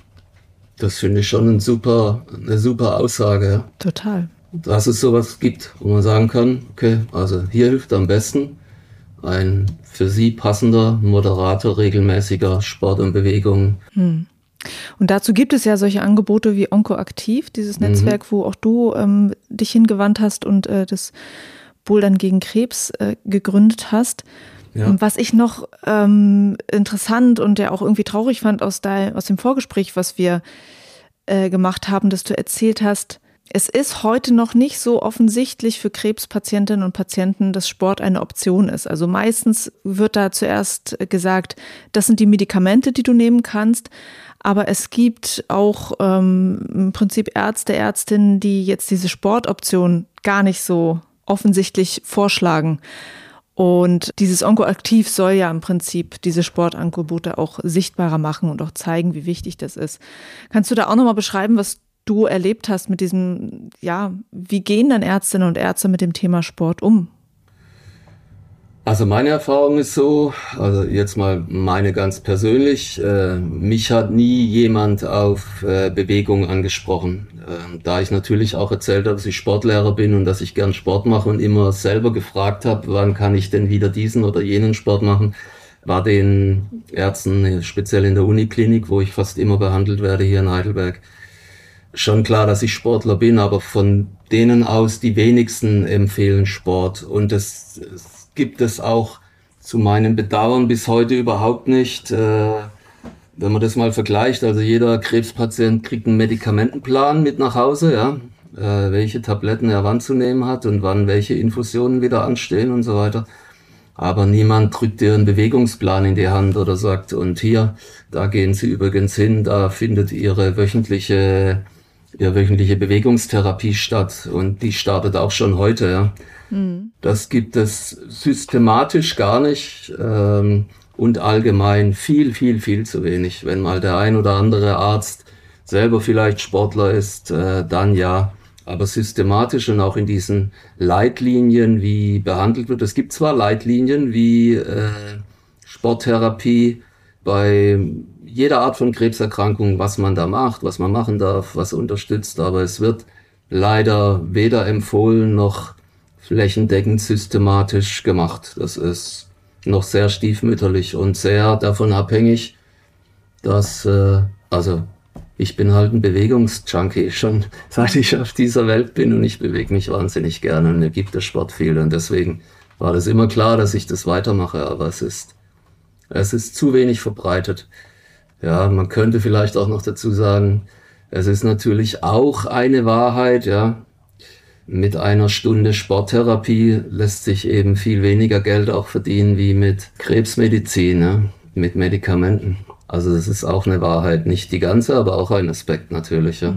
eine super Aussage. Ja. Total. Dass es sowas gibt, wo man sagen kann, okay, also hier hilft am besten ein für sie passender, moderater, regelmäßiger Sport und Bewegung. Und dazu gibt es ja solche Angebote wie OncoAktiv, dieses Netzwerk, wo auch du dich hingewandt hast und das Bouldern gegen Krebs gegründet hast. Ja. Was ich noch interessant und ja auch irgendwie traurig fand aus dem Vorgespräch, was wir gemacht haben, dass du erzählt hast, es ist heute noch nicht so offensichtlich für Krebspatientinnen und Patienten, dass Sport eine Option ist. Also meistens wird da zuerst gesagt, das sind die Medikamente, die du nehmen kannst. Aber es gibt auch im Prinzip Ärzte, Ärztinnen, die jetzt diese Sportoption gar nicht so offensichtlich vorschlagen. Und dieses OncoAktiv soll ja im Prinzip diese Sportangebote auch sichtbarer machen und auch zeigen, wie wichtig das ist. Kannst du da auch nochmal beschreiben, was du erlebt hast mit diesem, wie gehen dann Ärztinnen und Ärzte mit dem Thema Sport um? Also meine Erfahrung ist so, also jetzt mal meine ganz persönlich, mich hat nie jemand auf Bewegung angesprochen. Da ich natürlich auch erzählt habe, dass ich Sportlehrer bin und dass ich gern Sport mache und immer selber gefragt habe, wann kann ich denn wieder diesen oder jenen Sport machen, war den Ärzten, speziell in der Uniklinik, wo ich fast immer behandelt werde hier in Heidelberg, schon klar, dass ich Sportler bin, aber von denen aus die wenigsten empfehlen Sport. Und es gibt es auch zu meinem Bedauern bis heute überhaupt nicht. Wenn man das mal vergleicht, also jeder Krebspatient kriegt einen Medikamentenplan mit nach Hause, ja, welche Tabletten er wann zu nehmen hat und wann welche Infusionen wieder anstehen und so weiter. Aber niemand drückt dir einen Bewegungsplan in die Hand oder sagt, und hier, da gehen Sie übrigens hin, da findet Ihre wöchentliche Bewegungstherapie statt, und die startet auch schon heute, ja. Das gibt es systematisch gar nicht und allgemein viel, viel, viel zu wenig. Wenn mal der ein oder andere Arzt selber vielleicht Sportler ist, dann ja. Aber systematisch und auch in diesen Leitlinien, wie behandelt wird. Es gibt zwar Leitlinien wie Sporttherapie bei jeder Art von Krebserkrankung, was man da macht, was man machen darf, was unterstützt, aber es wird leider weder empfohlen noch flächendeckend systematisch gemacht. Das ist noch sehr stiefmütterlich und sehr davon abhängig, dass, ich bin halt ein Bewegungsjunkie, schon seit ich auf dieser Welt bin, und ich bewege mich wahnsinnig gerne und mir gibt der Sport viel, und deswegen war das immer klar, dass ich das weitermache, aber es ist zu wenig verbreitet. Ja, man könnte vielleicht auch noch dazu sagen, es ist natürlich auch eine Wahrheit, ja. Mit einer Stunde Sporttherapie lässt sich eben viel weniger Geld auch verdienen wie mit Krebsmedizin, ja, mit Medikamenten. Also das ist auch eine Wahrheit, nicht die ganze, aber auch ein Aspekt natürlich. Ja.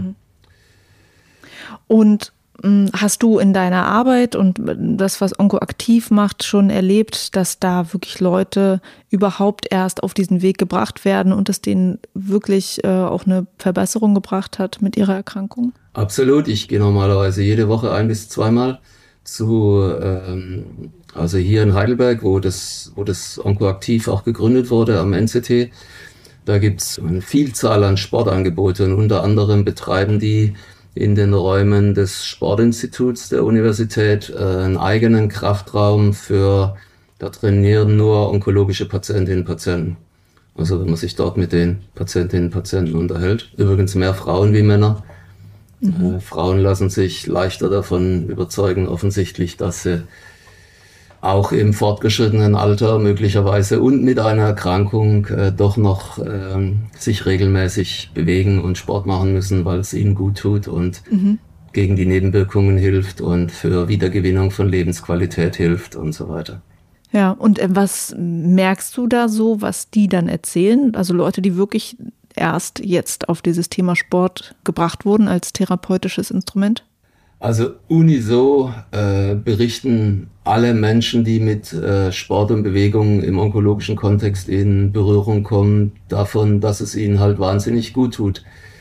Und hast du in deiner Arbeit und das, was OncoAktiv macht, schon erlebt, dass da wirklich Leute überhaupt erst auf diesen Weg gebracht werden und es denen wirklich auch eine Verbesserung gebracht hat mit ihrer Erkrankung? Absolut. Ich gehe normalerweise jede Woche 1 bis 2 Mal also hier in Heidelberg, wo das OncoAktiv auch gegründet wurde am NCT. Da gibt's eine Vielzahl an Sportangeboten. Unter anderem betreiben die in den Räumen des Sportinstituts der Universität einen eigenen Kraftraum da trainieren nur onkologische Patientinnen und Patienten. Also wenn man sich dort mit den Patientinnen und Patienten unterhält. Übrigens mehr Frauen wie Männer. Frauen lassen sich leichter davon überzeugen, offensichtlich, dass sie auch im fortgeschrittenen Alter möglicherweise und mit einer Erkrankung doch noch sich regelmäßig bewegen und Sport machen müssen, weil es ihnen gut tut und gegen die Nebenwirkungen hilft und für Wiedergewinnung von Lebensqualität hilft und so weiter. Ja, und was merkst du da so, was die dann erzählen? Also Leute, die wirklich erst jetzt auf dieses Thema Sport gebracht wurden als therapeutisches Instrument? Also uniso berichten alle Menschen, die mit Sport und Bewegung im onkologischen Kontext in Berührung kommen, davon, dass es ihnen halt wahnsinnig gut tut.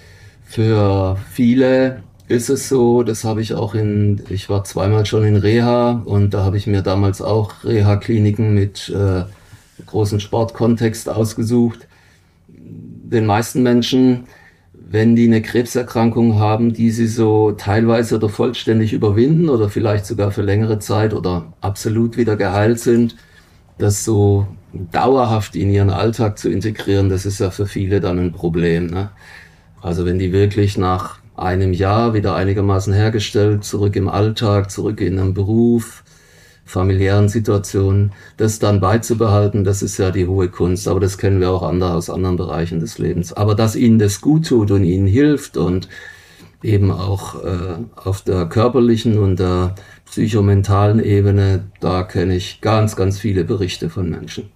Für viele ist es so, das habe ich auch ich war zweimal schon in Reha und da habe ich mir damals auch Reha-Kliniken mit großen Sportkontext ausgesucht. Den meisten Menschen, wenn die eine Krebserkrankung haben, die sie so teilweise oder vollständig überwinden oder vielleicht sogar für längere Zeit oder absolut wieder geheilt sind, das so dauerhaft in ihren Alltag zu integrieren, das ist ja für viele dann ein Problem, ne? Also wenn die wirklich nach einem Jahr wieder einigermaßen hergestellt, zurück im Alltag, zurück in einen Beruf, familiären Situationen, das dann beizubehalten, das ist ja die hohe Kunst. Aber das kennen wir auch aus anderen Bereichen des Lebens. Aber dass ihnen das gut tut und ihnen hilft und eben auch auf der körperlichen und der psychomentalen Ebene, da kenne ich ganz, ganz viele Berichte von Menschen.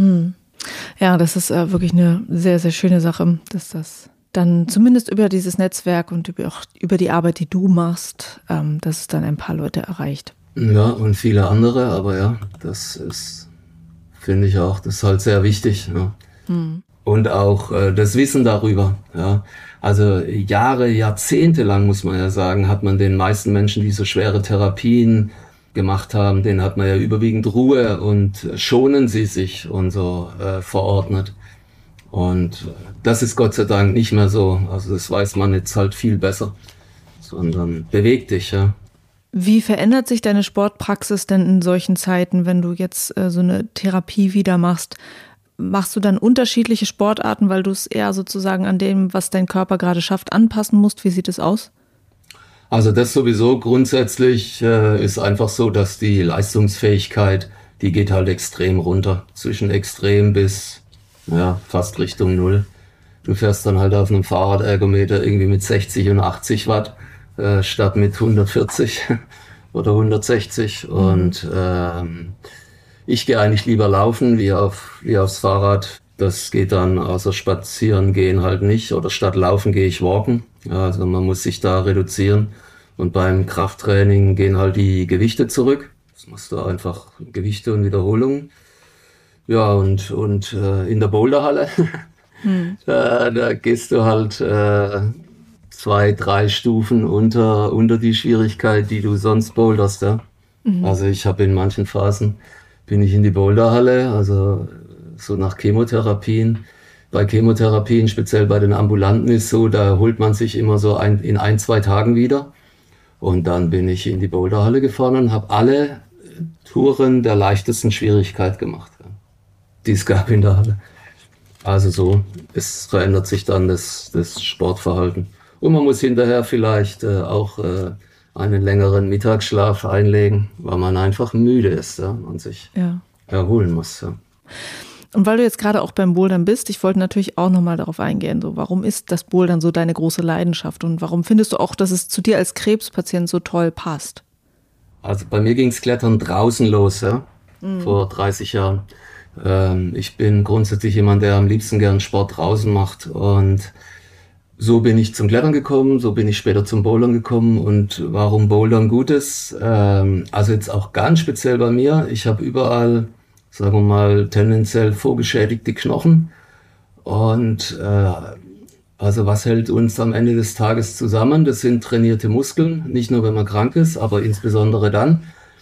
Ja, das ist wirklich eine sehr, sehr schöne Sache, dass das dann zumindest über dieses Netzwerk und über die Arbeit, die du machst, dass es dann ein paar Leute erreicht. Ja, und viele andere, aber ja, das ist, finde ich auch, das ist halt sehr wichtig. Ja. Und auch das Wissen darüber. Ja. Also Jahrzehnte lang, muss man ja sagen, hat man den meisten Menschen, die so schwere Therapien gemacht haben, denen hat man ja überwiegend Ruhe und schonen sie sich und so verordnet. Und das ist Gott sei Dank nicht mehr so. Also das weiß man jetzt halt viel besser, sondern beweg dich, ja. Wie verändert sich deine Sportpraxis denn in solchen Zeiten, wenn du jetzt so eine Therapie wieder machst? Machst du dann unterschiedliche Sportarten, weil du es eher sozusagen an dem, was dein Körper gerade schafft, anpassen musst? Wie sieht es aus? Also das sowieso grundsätzlich ist einfach so, dass die Leistungsfähigkeit, die geht halt extrem runter. Zwischen extrem bis fast Richtung Null. Du fährst dann halt auf einem Fahrradergometer irgendwie mit 60 und 80 Watt. Statt mit 140 oder 160 und ich gehe eigentlich lieber laufen wie aufs Fahrrad. Das geht dann außer spazieren gehen halt nicht oder statt laufen gehe ich walken. Ja, also man muss sich da reduzieren und beim Krafttraining gehen halt die Gewichte zurück. Das machst du einfach Gewichte und Wiederholungen. Ja und in der Boulderhalle da gehst du halt 2, 3 Stufen unter die Schwierigkeit, die du sonst boulderst, ja. Also ich habe in manchen Phasen bin ich in die Boulderhalle, also so nach Chemotherapien. Bei Chemotherapien, speziell bei den Ambulanten, ist so, da holt man sich immer so in 1, 2 Tagen wieder. Und dann bin ich in die Boulderhalle gefahren und habe alle Touren der leichtesten Schwierigkeit gemacht, ja, die es gab in der Halle. Also so, es verändert sich dann das Sportverhalten. Und man muss hinterher vielleicht auch einen längeren Mittagsschlaf einlegen, weil man einfach müde ist, ja, und sich erholen muss. Ja. Und weil du jetzt gerade auch beim Bouldern bist, ich wollte natürlich auch nochmal darauf eingehen, so warum ist das Bouldern so deine große Leidenschaft und warum findest du auch, dass es zu dir als Krebspatient so toll passt? Also bei mir ging's Klettern draußen los, ja, vor 30 Jahren. Ich bin grundsätzlich jemand, der am liebsten gern Sport draußen macht und so bin ich zum Klettern gekommen, so bin ich später zum Bouldern gekommen und warum Bouldern gut ist, also jetzt auch ganz speziell bei mir, ich habe überall, sagen wir mal, tendenziell vorgeschädigte Knochen und also was hält uns am Ende des Tages zusammen? Das sind trainierte Muskeln, nicht nur wenn man krank ist, aber insbesondere dann.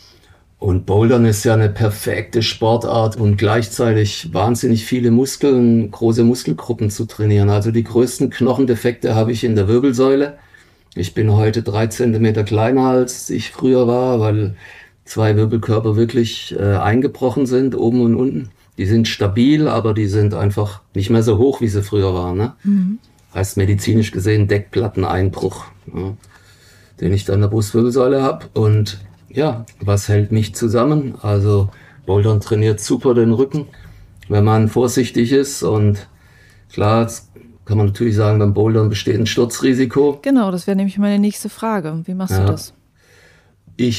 Und Bouldern ist ja eine perfekte Sportart und gleichzeitig wahnsinnig viele Muskeln, große Muskelgruppen zu trainieren. Also die größten Knochendefekte habe ich in der Wirbelsäule. Ich bin heute 3 Zentimeter kleiner, als ich früher war, weil 2 Wirbelkörper wirklich eingebrochen sind, oben und unten. Die sind stabil, aber die sind einfach nicht mehr so hoch, wie sie früher waren. Ne? Heißt medizinisch gesehen Deckplatteneinbruch, ja, den ich da in der Brustwirbelsäule habe. Und ja, was hält mich zusammen? Also Bouldern trainiert super den Rücken, wenn man vorsichtig ist. Und klar, jetzt kann man natürlich sagen, beim Bouldern besteht ein Sturzrisiko. Genau, das wäre nämlich meine nächste Frage. Wie machst du das? Ich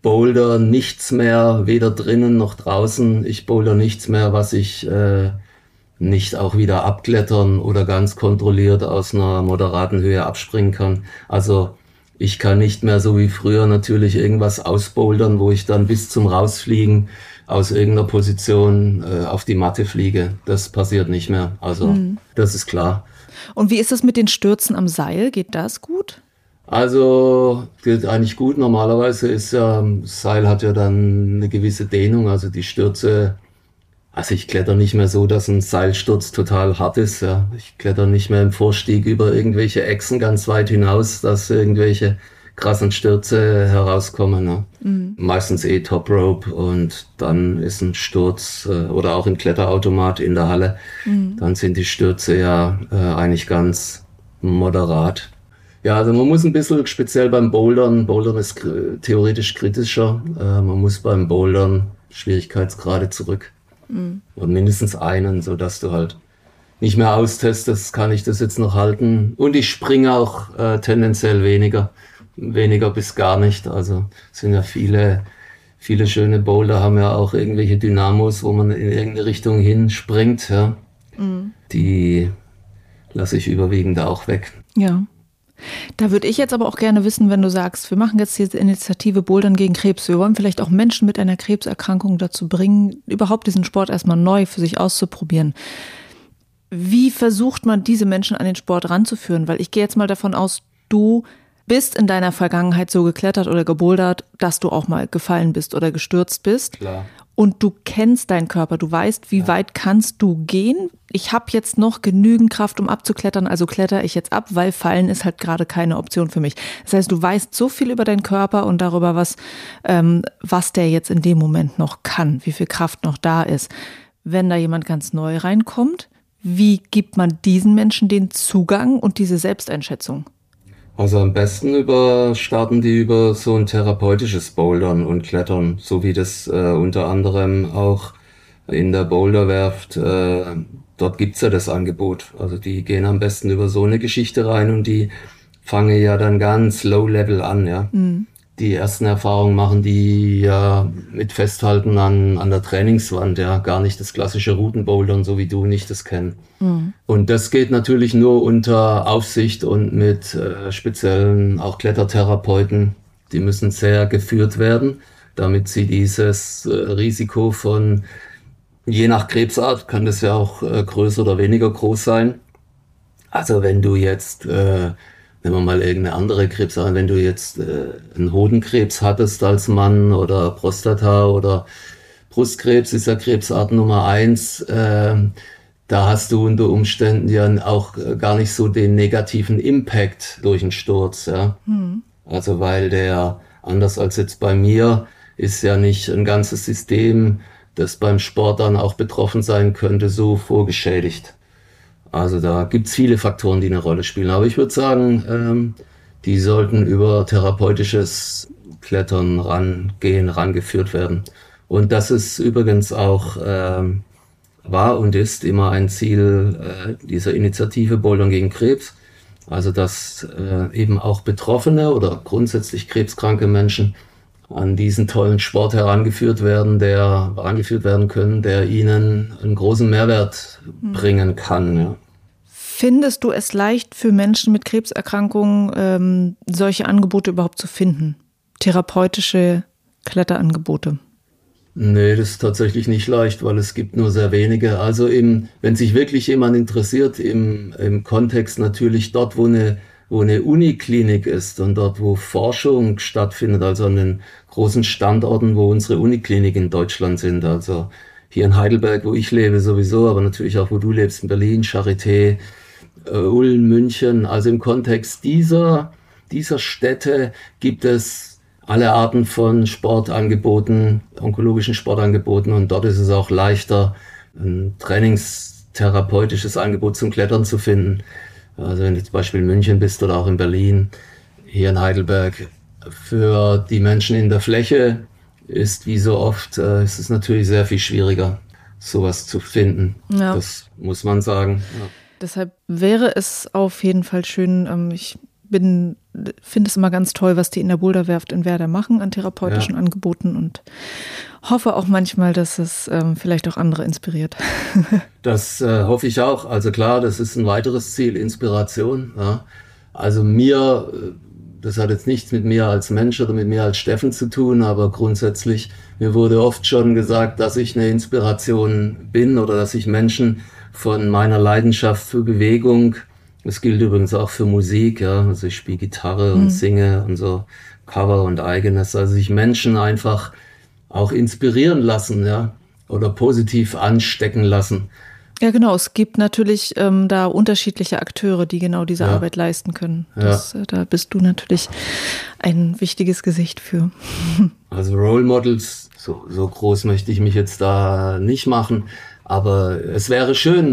boulder nichts mehr, weder drinnen noch draußen. Ich boulder nichts mehr, was ich nicht auch wieder abklettern oder ganz kontrolliert aus einer moderaten Höhe abspringen kann. Also ich kann nicht mehr so wie früher natürlich irgendwas ausbouldern, wo ich dann bis zum Rausfliegen aus irgendeiner Position auf die Matte fliege. Das passiert nicht mehr. Also das ist klar. Und wie ist das mit den Stürzen am Seil? Geht das gut? Also geht eigentlich gut. Normalerweise ist ja, das Seil hat ja dann eine gewisse Dehnung, also die Stürze. Also ich kletter nicht mehr so, dass ein Seilsturz total hart ist. Ja. Ich kletter nicht mehr im Vorstieg über irgendwelche Echsen ganz weit hinaus, dass irgendwelche krassen Stürze herauskommen. Ne. Meistens Top Rope und dann ist ein Sturz oder auch ein Kletterautomat in der Halle. Dann sind die Stürze ja eigentlich ganz moderat. Ja, also man muss ein bisschen speziell beim Bouldern. Bouldern ist theoretisch kritischer. Man muss beim Bouldern Schwierigkeitsgrade zurück. Und mindestens einen, sodass du halt nicht mehr austestest, kann ich das jetzt noch halten. Und ich springe auch tendenziell weniger bis gar nicht. Also es sind ja viele schöne Boulder, haben ja auch irgendwelche Dynamos, wo man in irgendeine Richtung hinspringt. Ja. Die lasse ich überwiegend auch weg. Ja. Da würde ich jetzt aber auch gerne wissen, wenn du sagst, wir machen jetzt diese Initiative Bouldern gegen Krebs. Wir wollen vielleicht auch Menschen mit einer Krebserkrankung dazu bringen, überhaupt diesen Sport erstmal neu für sich auszuprobieren. Wie versucht man, diese Menschen an den Sport ranzuführen? Weil ich gehe jetzt mal davon aus, du bist in deiner Vergangenheit so geklettert oder gebouldert, dass du auch mal gefallen bist oder gestürzt bist. Klar. Und du kennst deinen Körper, du weißt, wie weit kannst du gehen. Ich habe jetzt noch genügend Kraft, um abzuklettern, also kletter ich jetzt ab, weil fallen ist halt gerade keine Option für mich. Das heißt, du weißt so viel über deinen Körper und darüber, was der jetzt in dem Moment noch kann, wie viel Kraft noch da ist. Wenn da jemand ganz neu reinkommt, wie gibt man diesen Menschen den Zugang und diese Selbsteinschätzung? Also am besten starten die über so ein therapeutisches Bouldern und Klettern, so wie das unter anderem auch in der Boulderwerft, dort gibt's ja das Angebot. Also die gehen am besten über so eine Geschichte rein und die fangen ja dann ganz low-level an, ja. Die ersten Erfahrungen machen die ja mit Festhalten an der Trainingswand, ja, gar nicht das klassische Routenbouldern, so wie du und ich das kennen. Und das geht natürlich nur unter Aufsicht und mit speziellen auch Klettertherapeuten. Die müssen sehr geführt werden, damit sie dieses Risiko von, je nach Krebsart kann das ja auch größer oder weniger groß sein. Also wenn du jetzt nehmen wir mal irgendeine andere Krebsart, wenn du jetzt einen Hodenkrebs hattest als Mann oder Prostata oder Brustkrebs ist ja Krebsart Nummer 1, da hast du unter Umständen ja auch gar nicht so den negativen Impact durch einen Sturz. Ja? Also weil der, anders als jetzt bei mir, ist ja nicht ein ganzes System, das beim Sport dann auch betroffen sein könnte, so vorgeschädigt. Also da gibt's viele Faktoren, die eine Rolle spielen. Aber ich würde sagen, die sollten über therapeutisches Klettern rangeführt werden. Und das ist übrigens auch war und ist immer ein Ziel dieser Initiative Bouldern gegen Krebs. Also dass eben auch Betroffene oder grundsätzlich krebskranke Menschen an diesen tollen Sport herangeführt werden können, der ihnen einen großen Mehrwert bringen kann. Ja. Findest du es leicht für Menschen mit Krebserkrankungen, solche Angebote überhaupt zu finden? Therapeutische Kletterangebote? Nee, das ist tatsächlich nicht leicht, weil es gibt nur sehr wenige. Also wenn sich wirklich jemand interessiert, im Kontext natürlich dort, wo eine Uniklinik ist und dort, wo Forschung stattfindet, also an den großen Standorten, wo unsere Unikliniken in Deutschland sind, also hier in Heidelberg, wo ich lebe sowieso, aber natürlich auch, wo du lebst, in Berlin, Charité, Ulm, München. Also im Kontext dieser Städte gibt es alle Arten von Sportangeboten, onkologischen Sportangeboten, und dort ist es auch leichter, ein trainingstherapeutisches Angebot zum Klettern zu finden. Also wenn du zum Beispiel in München bist oder auch in Berlin, hier in Heidelberg. Für die Menschen in der Fläche ist wie so oft, ist es natürlich sehr viel schwieriger, sowas zu finden. Ja. Das muss man sagen. Ja. Deshalb wäre es auf jeden Fall schön, ich finde es immer ganz toll, was die in der Boulderwerft in Werder machen an therapeutischen Angeboten und hoffe auch manchmal, dass es vielleicht auch andere inspiriert. Das hoffe ich auch. Also klar, das ist ein weiteres Ziel, Inspiration. Ja. Also das hat jetzt nichts mit mir als Mensch oder mit mir als Steffen zu tun, aber grundsätzlich, mir wurde oft schon gesagt, dass ich eine Inspiration bin oder dass ich Menschen von meiner Leidenschaft für Bewegung, das gilt übrigens auch für Musik, ja, also ich spiele Gitarre und singe und so Cover und eigenes, also sich Menschen einfach auch inspirieren lassen, ja, oder positiv anstecken lassen. Ja, genau. Es gibt natürlich da unterschiedliche Akteure, die genau diese Arbeit leisten können. Da bist du natürlich ein wichtiges Gesicht für. Also Role Models, so groß möchte ich mich jetzt da nicht machen. Aber es wäre schön,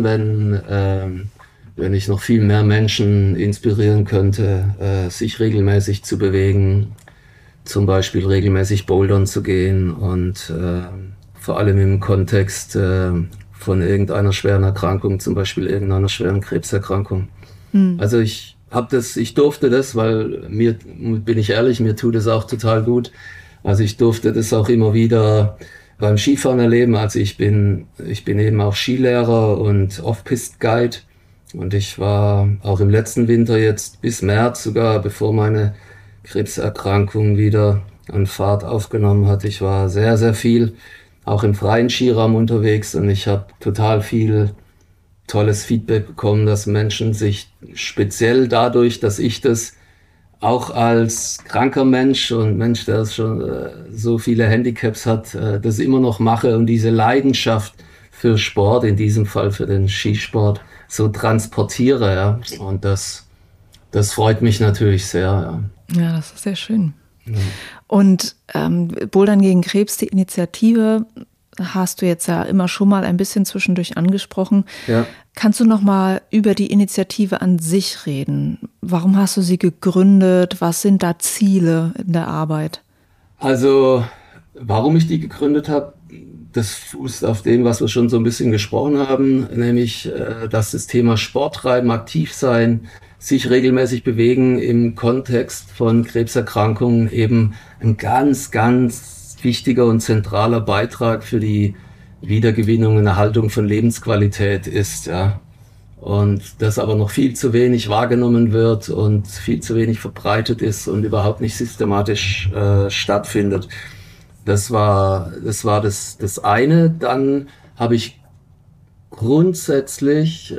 wenn ich noch viel mehr Menschen inspirieren könnte, sich regelmäßig zu bewegen, zum Beispiel regelmäßig bouldern zu gehen und vor allem im Kontext von irgendeiner schweren Erkrankung, zum Beispiel irgendeiner schweren Krebserkrankung. Also ich durfte das, weil bin ich ehrlich, mir tut es auch total gut. Also ich durfte das auch immer wieder beim Skifahren erleben. Also ich bin eben auch Skilehrer und Off-Pist-Guide. Und ich war auch im letzten Winter jetzt bis März sogar, bevor meine Krebserkrankung wieder an Fahrt aufgenommen hat. Ich war sehr, sehr viel auch im freien Skiraum unterwegs und ich habe total viel tolles Feedback bekommen, dass Menschen sich speziell dadurch, dass ich das auch als kranker Mensch und Mensch, der schon so viele Handicaps hat, das immer noch mache und diese Leidenschaft für Sport, in diesem Fall für den Skisport, so transportiere. Ja. Und das freut mich natürlich sehr. Ja, ja, das ist sehr schön. Ja. Und Bouldern gegen Krebs, die Initiative, hast du jetzt ja immer schon mal ein bisschen zwischendurch angesprochen. Ja. Kannst du noch mal über die Initiative an sich reden? Warum hast du sie gegründet? Was sind da Ziele in der Arbeit? Also, warum ich die gegründet habe, das fußt auf dem, was wir schon so ein bisschen gesprochen haben, nämlich, dass das Thema Sport treiben, aktiv sein, sich regelmäßig bewegen im Kontext von Krebserkrankungen eben ein ganz, ganz wichtiger und zentraler Beitrag für die Wiedergewinnung und Erhaltung von Lebensqualität ist, ja. Und das aber noch viel zu wenig wahrgenommen wird und viel zu wenig verbreitet ist und überhaupt nicht systematisch stattfindet. Das war das eine. Dann habe ich grundsätzlich,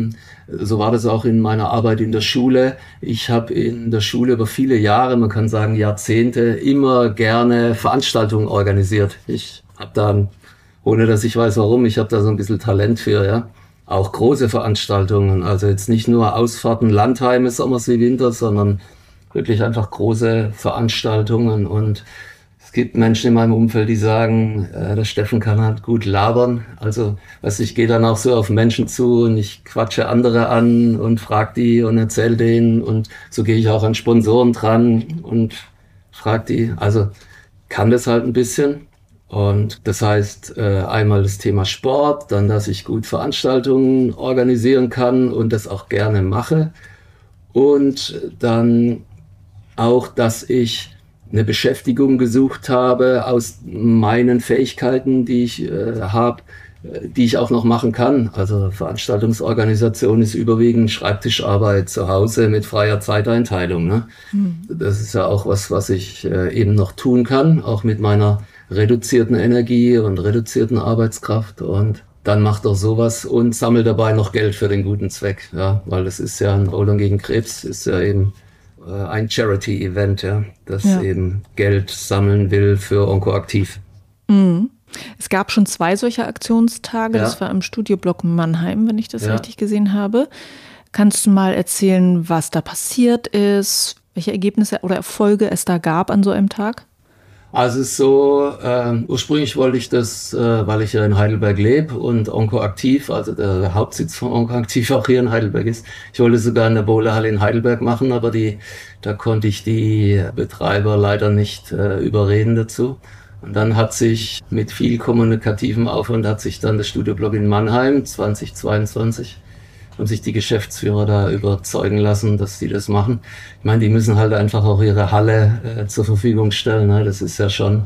so war das auch in meiner Arbeit in der Schule, ich habe in der Schule über viele Jahre, man kann sagen Jahrzehnte, immer gerne Veranstaltungen organisiert. Ich habe da, ohne dass ich weiß warum, ich habe da so ein bisschen Talent für, ja. Auch große Veranstaltungen, also jetzt nicht nur Ausfahrten, Landheime, Sommers wie Winter, sondern wirklich einfach große Veranstaltungen. Und es gibt Menschen in meinem Umfeld, die sagen, der Steffen kann halt gut labern. Also, ich gehe dann auch so auf Menschen zu und ich quatsche andere an und frage die und erzähle denen. Und so gehe ich auch an Sponsoren dran und frage die. Also, kann das halt ein bisschen. Und das heißt, einmal das Thema Sport, dann, dass ich gut Veranstaltungen organisieren kann und das auch gerne mache. Und dann auch, dass ich eine Beschäftigung gesucht habe aus meinen Fähigkeiten, die ich habe, die ich auch noch machen kann. Also Veranstaltungsorganisation ist überwiegend Schreibtischarbeit zu Hause mit freier Zeiteinteilung. Ne? Das ist ja auch was ich eben noch tun kann, auch mit meiner reduzierten Energie und reduzierten Arbeitskraft. Und dann macht er sowas und sammelt dabei noch Geld für den guten Zweck. Ja? Weil es ist ja ein Bouldern gegen Krebs, ist ja eben ein Charity-Event, ja, das eben Geld sammeln will für Oncoaktiv. Mhm. Es gab schon 2 solcher Aktionstage, das war im Studioblock Mannheim, wenn ich das richtig gesehen habe. Kannst du mal erzählen, was da passiert ist, welche Ergebnisse oder Erfolge es da gab an so einem Tag? Also es ist so, ursprünglich wollte ich das, weil ich ja in Heidelberg lebe und Oncoaktiv, also der Hauptsitz von Oncoaktiv auch hier in Heidelberg ist. Ich wollte sogar in der Boulderhalle in Heidelberg machen, aber da konnte ich die Betreiber leider nicht überreden dazu. Und dann hat sich mit viel kommunikativem Aufwand hat sich dann das Studioblock in Mannheim 2022 und sich die Geschäftsführer da überzeugen lassen, dass die das machen. Ich meine, die müssen halt einfach auch ihre Halle zur Verfügung stellen. Ne? Das ist ja schon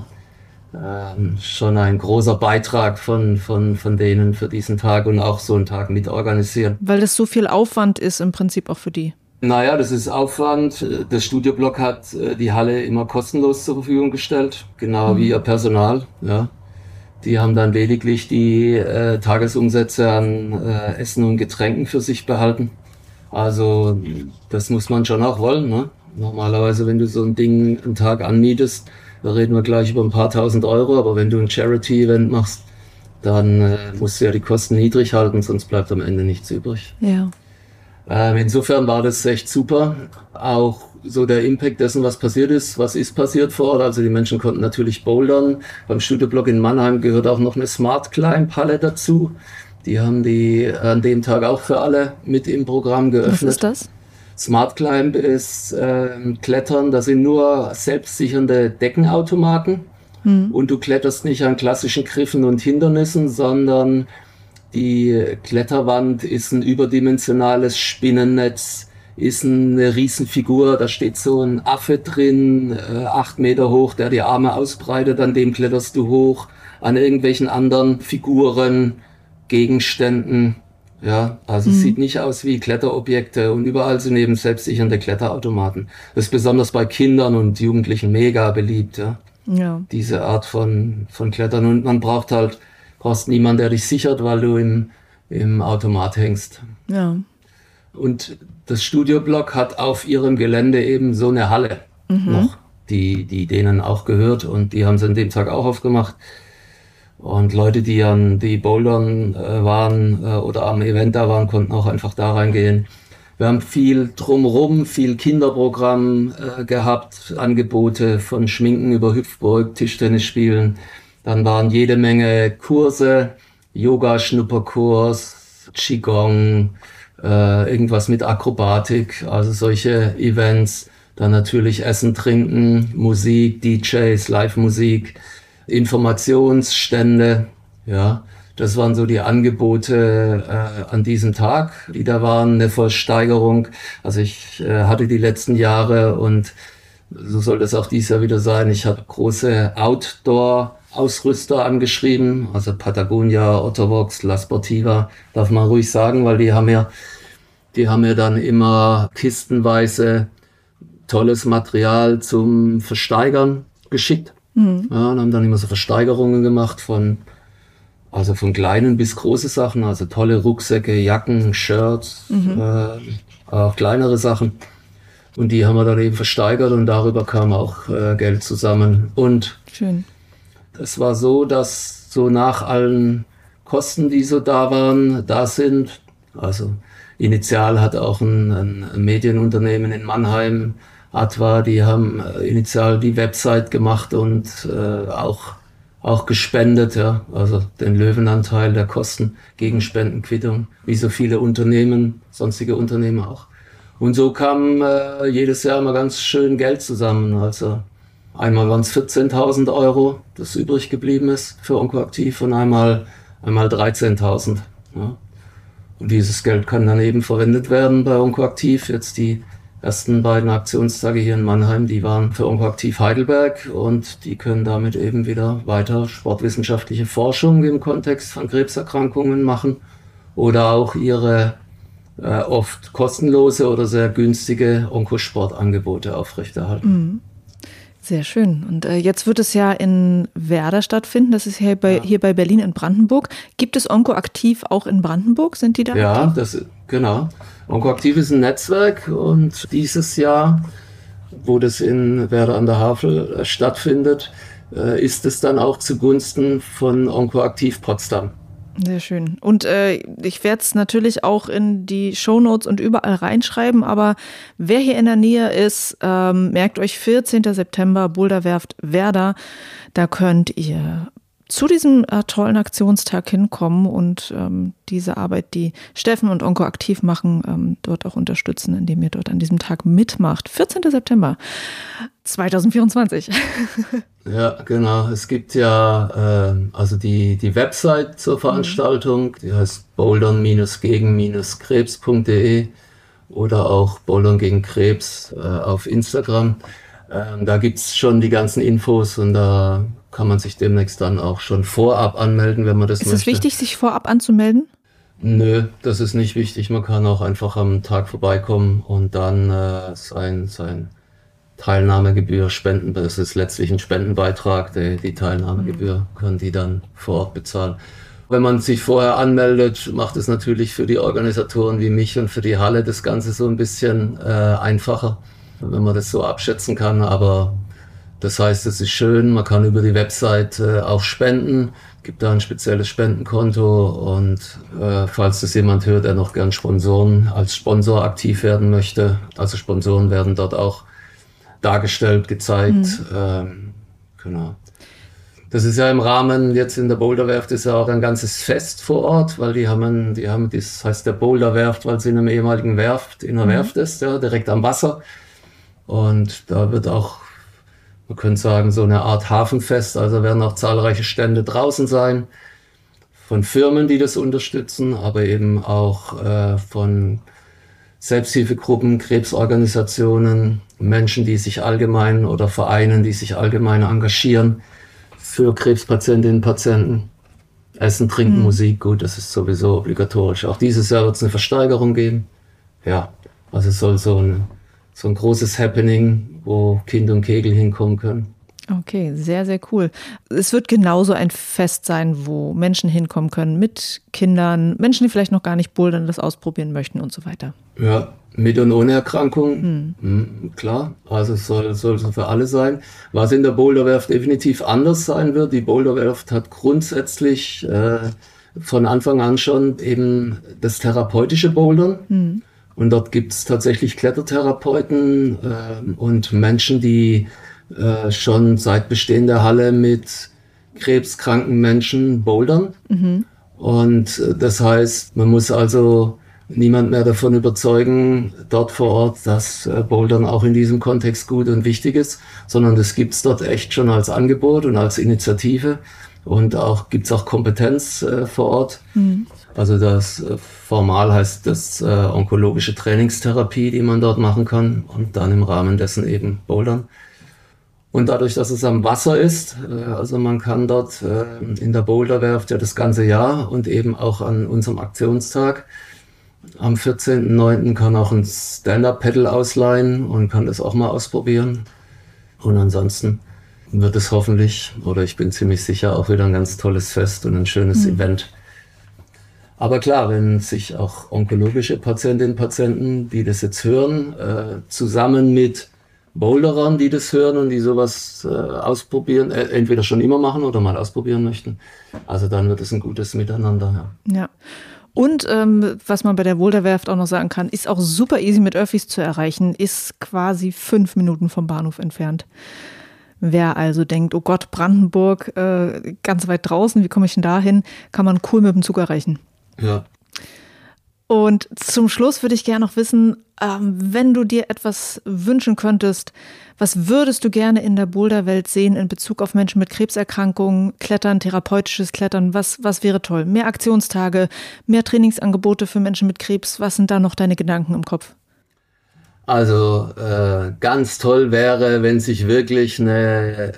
ein großer Beitrag von denen für diesen Tag und auch so einen Tag mitorganisieren. Weil das so viel Aufwand ist im Prinzip auch für die. Naja, das ist Aufwand. Das Studioblock hat die Halle immer kostenlos zur Verfügung gestellt, genau wie ihr Personal. Ja. Die haben dann lediglich die Tagesumsätze an Essen und Getränken für sich behalten. Also das muss man schon auch wollen. Ne? Normalerweise, wenn du so ein Ding einen Tag anmietest, da reden wir gleich über ein paar tausend Euro, aber wenn du ein Charity-Event machst, dann musst du ja die Kosten niedrig halten, sonst bleibt am Ende nichts übrig. Ja. Insofern war das echt super. Auch so der Impact dessen, was ist passiert vor Ort. Also die Menschen konnten natürlich bouldern. Beim Studioblock in Mannheim gehört auch noch eine Smart Climb Halle dazu. Die haben die an dem Tag auch für alle mit im Programm geöffnet. Was ist das? Smart Climb ist Klettern, das sind nur selbstsichernde Deckenautomaten und du kletterst nicht an klassischen Griffen und Hindernissen, sondern die Kletterwand ist ein überdimensionales Spinnennetz, ist eine Riesenfigur, da steht so ein Affe drin, 8 Meter hoch, der die Arme ausbreitet, an dem kletterst du hoch, an irgendwelchen anderen Figuren, Gegenständen. Ja, also es sieht nicht aus wie Kletterobjekte und überall sind eben selbstsichernde Kletterautomaten. Das ist besonders bei Kindern und Jugendlichen mega beliebt, ja. Ja. Diese Art von Klettern und man brauchst niemanden, der dich sichert, weil du im Automat hängst. Ja. Und das Studioblock hat auf ihrem Gelände eben so eine Halle noch, die denen auch gehört und die haben sie an dem Tag auch aufgemacht. Und Leute, die Bouldern waren oder am Event da waren, konnten auch einfach da reingehen. Wir haben viel drumherum, viel Kinderprogramm gehabt, Angebote von Schminken über Hüpfburg, Tischtennis spielen. Dann waren jede Menge Kurse, Yoga-Schnupperkurs, Qigong, irgendwas mit Akrobatik, also solche Events. Dann natürlich Essen, Trinken, Musik, DJs, Live-Musik. Informationsstände, ja, das waren so die Angebote an diesem Tag, die da waren, eine Versteigerung. Also ich hatte die letzten Jahre und so soll das auch dieses Jahr wieder sein. Ich habe große Outdoor-Ausrüster angeschrieben, also Patagonia, Ottervox, La Sportiva, darf man ruhig sagen, weil die haben mir dann immer kistenweise tolles Material zum Versteigern geschickt. Ja, und haben dann immer so Versteigerungen gemacht von kleinen bis große Sachen, also tolle Rucksäcke, Jacken, Shirts, auch kleinere Sachen. Und die haben wir dann eben versteigert und darüber kam auch Geld zusammen. Und schön. Es war so, dass so nach allen Kosten, die so da sind, also initial hat auch ein Medienunternehmen in Mannheim, Adva, die haben initial die Website gemacht und auch gespendet, ja, also den Löwenanteil der Kosten gegen Spendenquittung, wie so viele Unternehmen, sonstige Unternehmen auch. Und so kam jedes Jahr immer ganz schön Geld zusammen. Also einmal waren es 14.000 €, das übrig geblieben ist für Oncoaktiv und einmal 13.000. Ja. Und dieses Geld kann dann eben verwendet werden bei Oncoaktiv. Jetzt die ersten beiden Aktionstage hier in Mannheim, die waren für Oncoaktiv Heidelberg und die können damit eben wieder weiter sportwissenschaftliche Forschung im Kontext von Krebserkrankungen machen oder auch ihre oft kostenlose oder sehr günstige Onkosportangebote aufrechterhalten. Sehr schön. Und jetzt wird es ja in Werder stattfinden. Das ist hier bei Berlin in Brandenburg. Gibt es Oncoaktiv auch in Brandenburg? Sind die da? Ja, genau. Oncoaktiv ist ein Netzwerk und dieses Jahr, wo das in Werder an der Havel stattfindet, ist es dann auch zugunsten von Oncoaktiv Potsdam. Sehr schön. Und ich werde es natürlich auch in die Shownotes und überall reinschreiben, aber wer hier in der Nähe ist, merkt euch 14. September, Boulderwerft Werder, da könnt ihr zu diesem tollen Aktionstag hinkommen und diese Arbeit, die Steffen und Onko aktiv machen, dort auch unterstützen, indem ihr dort an diesem Tag mitmacht. 14. September 2024. Ja, genau. Es gibt ja also die Website zur Veranstaltung, die heißt bouldern-gegen-krebs.de oder auch Bouldern gegen Krebs auf Instagram. Da gibt's schon die ganzen Infos und da kann man sich demnächst dann auch schon vorab anmelden, wenn man das möchte. Ist es wichtig, sich vorab anzumelden? Nö, das ist nicht wichtig. Man kann auch einfach am Tag vorbeikommen und dann sein Teilnahmegebühr spenden. Das ist letztlich ein Spendenbeitrag. Die Teilnahmegebühr können die dann vor Ort bezahlen. Wenn man sich vorher anmeldet, macht es natürlich für die Organisatoren wie mich und für die Halle das Ganze so ein bisschen einfacher, wenn man das so abschätzen kann. Aber das heißt, es ist schön, man kann über die Website auch spenden, gibt da ein spezielles Spendenkonto und falls das jemand hört, der noch gern als Sponsor aktiv werden möchte, also Sponsoren werden dort auch dargestellt, gezeigt. Genau. Das ist ja im Rahmen, jetzt in der Boulderwerft ist ja auch ein ganzes Fest vor Ort, weil die haben, das heißt der Boulderwerft, weil es in einem ehemaligen Werft ist, ja, direkt am Wasser. Und da wird auch, man könnte sagen, so eine Art Hafenfest, also werden auch zahlreiche Stände draußen sein, von Firmen, die das unterstützen, aber eben auch von Selbsthilfegruppen, Krebsorganisationen, Menschen, die sich allgemein oder Vereinen, die sich allgemein engagieren für Krebspatientinnen und Patienten. Essen, Trinken, Musik, gut, das ist sowieso obligatorisch. Auch dieses Jahr wird es eine Versteigerung geben. Ja, also es soll so ein großes Happening, wo Kind und Kegel hinkommen können. Okay, sehr, sehr cool. Es wird genauso ein Fest sein, wo Menschen hinkommen können mit Kindern, Menschen, die vielleicht noch gar nicht bouldern, das ausprobieren möchten und so weiter. Ja, mit und ohne Erkrankung, klar. Also es soll so für alle sein. Was in der Boulderwerft definitiv anders sein wird, die Boulderwerft hat grundsätzlich von Anfang an schon eben das therapeutische Bouldern. Und dort gibt es tatsächlich Klettertherapeuten und Menschen, die schon seit Bestehen der Halle mit krebskranken Menschen bouldern. Und das heißt, man muss also niemand mehr davon überzeugen, dort vor Ort, dass Bouldern auch in diesem Kontext gut und wichtig ist, sondern das gibt's dort echt schon als Angebot und als Initiative und gibt's auch Kompetenz vor Ort. Also das formal heißt das onkologische Trainingstherapie, die man dort machen kann und dann im Rahmen dessen eben Bouldern. Und dadurch, dass es am Wasser ist, also man kann dort in der Boulderwerft ja das ganze Jahr und eben auch an unserem Aktionstag am 14.09. kann auch ein Stand-Up-Pedal ausleihen und kann das auch mal ausprobieren. Und ansonsten wird es hoffentlich, oder ich bin ziemlich sicher, auch wieder ein ganz tolles Fest und ein schönes Event. Aber klar, wenn sich auch onkologische Patientinnen und Patienten, die das jetzt hören, zusammen mit Boulderern, die das hören und die sowas ausprobieren, entweder schon immer machen oder mal ausprobieren möchten, also dann wird es ein gutes Miteinander. Ja. Und was man bei der Boulderwerft auch noch sagen kann, ist auch super easy mit Öffis zu erreichen, ist quasi 5 Minuten vom Bahnhof entfernt. Wer also denkt, oh Gott, Brandenburg, ganz weit draußen, wie komme ich denn da hin, kann man cool mit dem Zug erreichen. Ja. Und zum Schluss würde ich gerne noch wissen, wenn du dir etwas wünschen könntest, was würdest du gerne in der Boulderwelt sehen in Bezug auf Menschen mit Krebserkrankungen, Klettern, therapeutisches Klettern? Was wäre toll? Mehr Aktionstage, mehr Trainingsangebote für Menschen mit Krebs? Was sind da noch deine Gedanken im Kopf? Also ganz toll wäre, wenn sich wirklich eine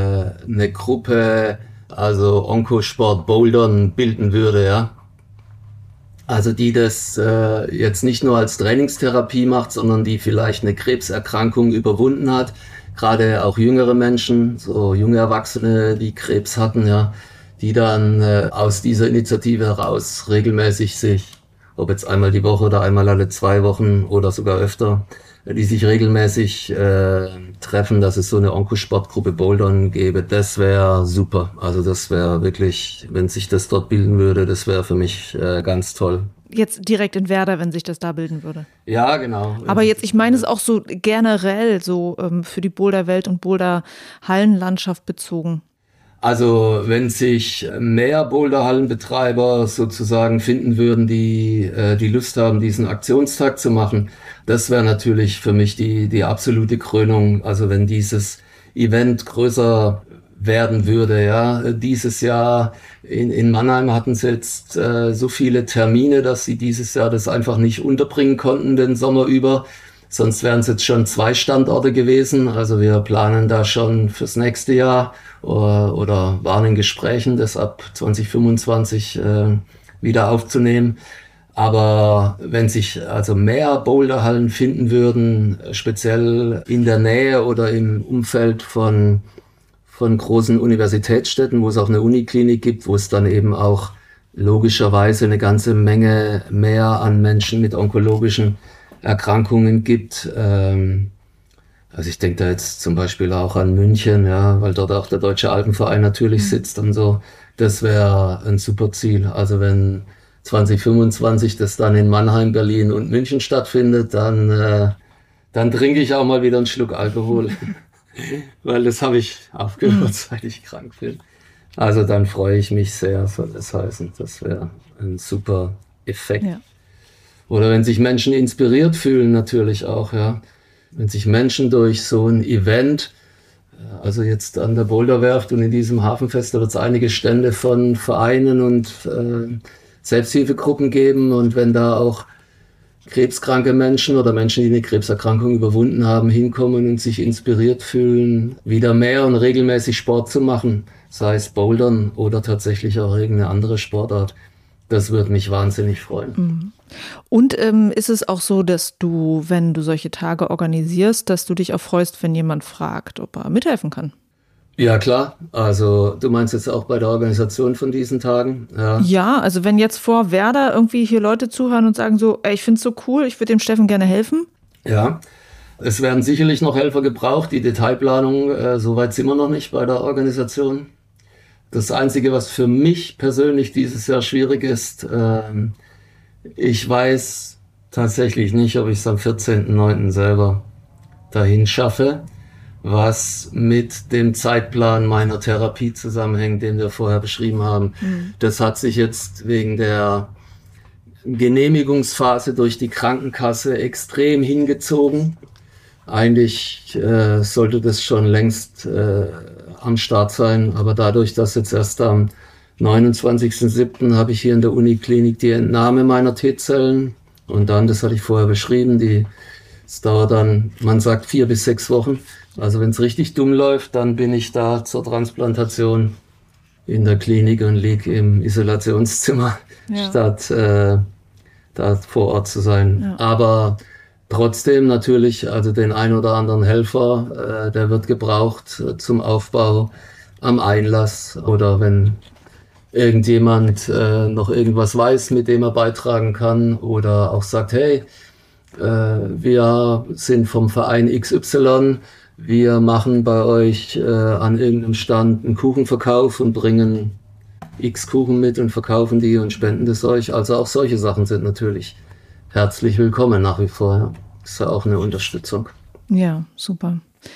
Gruppe, also Onkosport Bouldern bilden würde, ja. Also die das jetzt nicht nur als Trainingstherapie macht, sondern die vielleicht eine Krebserkrankung überwunden hat. Gerade auch jüngere Menschen, so junge Erwachsene, die Krebs hatten, ja, die dann aus dieser Initiative heraus regelmäßig sich, ob jetzt einmal die Woche oder einmal alle 2 Wochen oder sogar öfter, die sich regelmäßig treffen, dass es so eine Onkosportgruppe Bouldern gäbe. Das wäre super. Also das wäre wirklich, wenn sich das dort bilden würde, das wäre für mich ganz toll. Jetzt direkt in Werder, wenn sich das da bilden würde. Ja, genau. Aber jetzt, ich meine es auch so generell so für die Boulderwelt und Boulder-Hallenlandschaft bezogen. Also wenn sich mehr Boulderhallenbetreiber sozusagen finden würden, die Lust haben, diesen Aktionstag zu machen, das wäre natürlich für mich die absolute Krönung. Also wenn dieses Event größer werden würde, ja. Dieses Jahr in Mannheim hatten sie jetzt so viele Termine, dass sie dieses Jahr das einfach nicht unterbringen konnten den Sommer über. Sonst wären es jetzt schon 2 Standorte gewesen. Also wir planen da schon fürs nächste Jahr oder waren in Gesprächen, das ab 2025 wieder aufzunehmen. Aber wenn sich also mehr Boulderhallen finden würden, speziell in der Nähe oder im Umfeld von großen Universitätsstädten, wo es auch eine Uniklinik gibt, wo es dann eben auch logischerweise eine ganze Menge mehr an Menschen mit onkologischen Erkrankungen gibt. Also ich denke da jetzt zum Beispiel auch an München, ja, weil dort auch der Deutsche Alpenverein natürlich sitzt und so. Das wäre ein super Ziel. Also wenn 2025 das dann in Mannheim, Berlin und München stattfindet, dann trinke ich auch mal wieder einen Schluck Alkohol. Weil das habe ich aufgehört, seit ich krank bin. Also dann freue ich mich sehr, soll das heißen. Das wäre ein super Effekt. Ja. Oder wenn sich Menschen inspiriert fühlen natürlich auch, ja. Wenn sich Menschen durch so ein Event, also jetzt an der Boulderwerft und in diesem Hafenfest, da wird es einige Stände von Vereinen und Selbsthilfegruppen geben. Und wenn da auch krebskranke Menschen oder Menschen, die eine Krebserkrankung überwunden haben, hinkommen und sich inspiriert fühlen, wieder mehr und regelmäßig Sport zu machen, sei es Bouldern oder tatsächlich auch irgendeine andere Sportart, das würde mich wahnsinnig freuen. Und ist es auch so, dass du, wenn du solche Tage organisierst, dass du dich auch freust, wenn jemand fragt, ob er mithelfen kann? Ja, klar. Also du meinst jetzt auch bei der Organisation von diesen Tagen? Ja, also wenn jetzt vor Werder irgendwie hier Leute zuhören und sagen so, ey, ich finde es so cool, ich würde dem Steffen gerne helfen. Ja, es werden sicherlich noch Helfer gebraucht. Die Detailplanung, soweit sind wir noch nicht bei der Organisation. Das Einzige, was für mich persönlich dieses Jahr schwierig ist, ich weiß tatsächlich nicht, ob ich es am 14.09. selber dahin schaffe, was mit dem Zeitplan meiner Therapie zusammenhängt, den wir vorher beschrieben haben. Das hat sich jetzt wegen der Genehmigungsphase durch die Krankenkasse extrem hingezogen. Eigentlich sollte das schon längst am Start sein, aber dadurch, dass jetzt erst am 29.07. habe ich hier in der Uniklinik die Entnahme meiner T-Zellen und dann, das hatte ich vorher beschrieben, es dauert dann, man sagt 4 bis 6 Wochen. Also wenn es richtig dumm läuft, dann bin ich da zur Transplantation in der Klinik und liege im Isolationszimmer, statt da vor Ort zu sein. Ja. Aber trotzdem natürlich, also den ein oder anderen Helfer, der wird gebraucht zum Aufbau am Einlass oder wenn irgendjemand noch irgendwas weiß, mit dem er beitragen kann oder auch sagt, hey, wir sind vom Verein XY, wir machen bei euch an irgendeinem Stand einen Kuchenverkauf und bringen X Kuchen mit und verkaufen die und spenden das euch. Also auch solche Sachen sind natürlich herzlich willkommen nach wie vor. Ja. Das ist ja auch eine Unterstützung. Ja, super.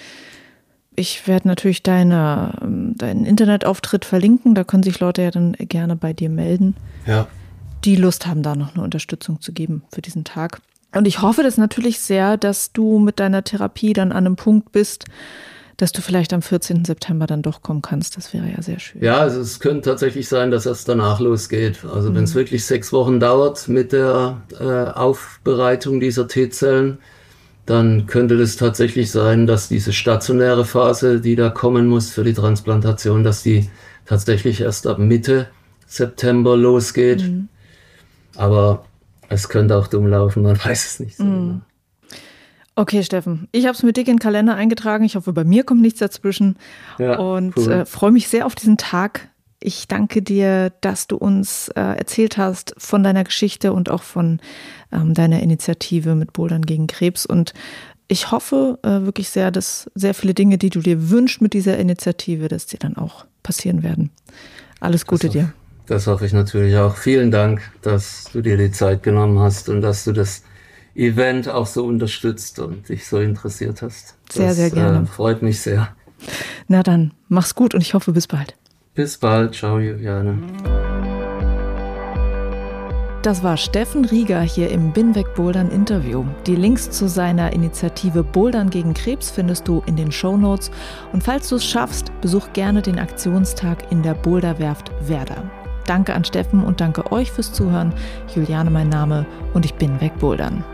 Ich werde natürlich deinen Internetauftritt verlinken. Da können sich Leute ja dann gerne bei dir melden, die Lust haben, da noch eine Unterstützung zu geben für diesen Tag. Und ich hoffe das natürlich sehr, dass du mit deiner Therapie dann an einem Punkt bist, dass du vielleicht am 14. September dann doch kommen kannst. Das wäre ja sehr schön. Ja, also es könnte tatsächlich sein, dass es danach losgeht. Also wenn es wirklich 6 Wochen dauert mit der Aufbereitung dieser T-Zellen, dann könnte das tatsächlich sein, dass diese stationäre Phase, die da kommen muss für die Transplantation, dass die tatsächlich erst ab Mitte September losgeht. Aber es könnte auch dumm laufen, man weiß es nicht so genau. Okay, Steffen, ich habe es mir dick in den Kalender eingetragen. Ich hoffe, bei mir kommt nichts dazwischen. Ja, und cool. Freue mich sehr auf diesen Tag. Ich danke dir, dass du uns erzählt hast von deiner Geschichte und auch von deiner Initiative mit Bouldern gegen Krebs. Und ich hoffe wirklich sehr, dass sehr viele Dinge, die du dir wünschst mit dieser Initiative, dass die dann auch passieren werden. Alles Gute dir. Das hoffe ich natürlich auch. Vielen Dank, dass du dir die Zeit genommen hast und dass du das Event auch so unterstützt und dich so interessiert hast. Sehr, sehr gerne. Freut mich sehr. Na dann, mach's gut und ich hoffe, bis bald. Bis bald. Ciao, Juliane. Das war Steffen Rieger hier im Binweg Bouldern Interview. Die Links zu seiner Initiative Bouldern gegen Krebs findest du in den Shownotes. Und falls du es schaffst, besuch gerne den Aktionstag in der Boulderwerft Werder. Danke an Steffen und danke euch fürs Zuhören. Juliane mein Name und ich bin weg Bouldern.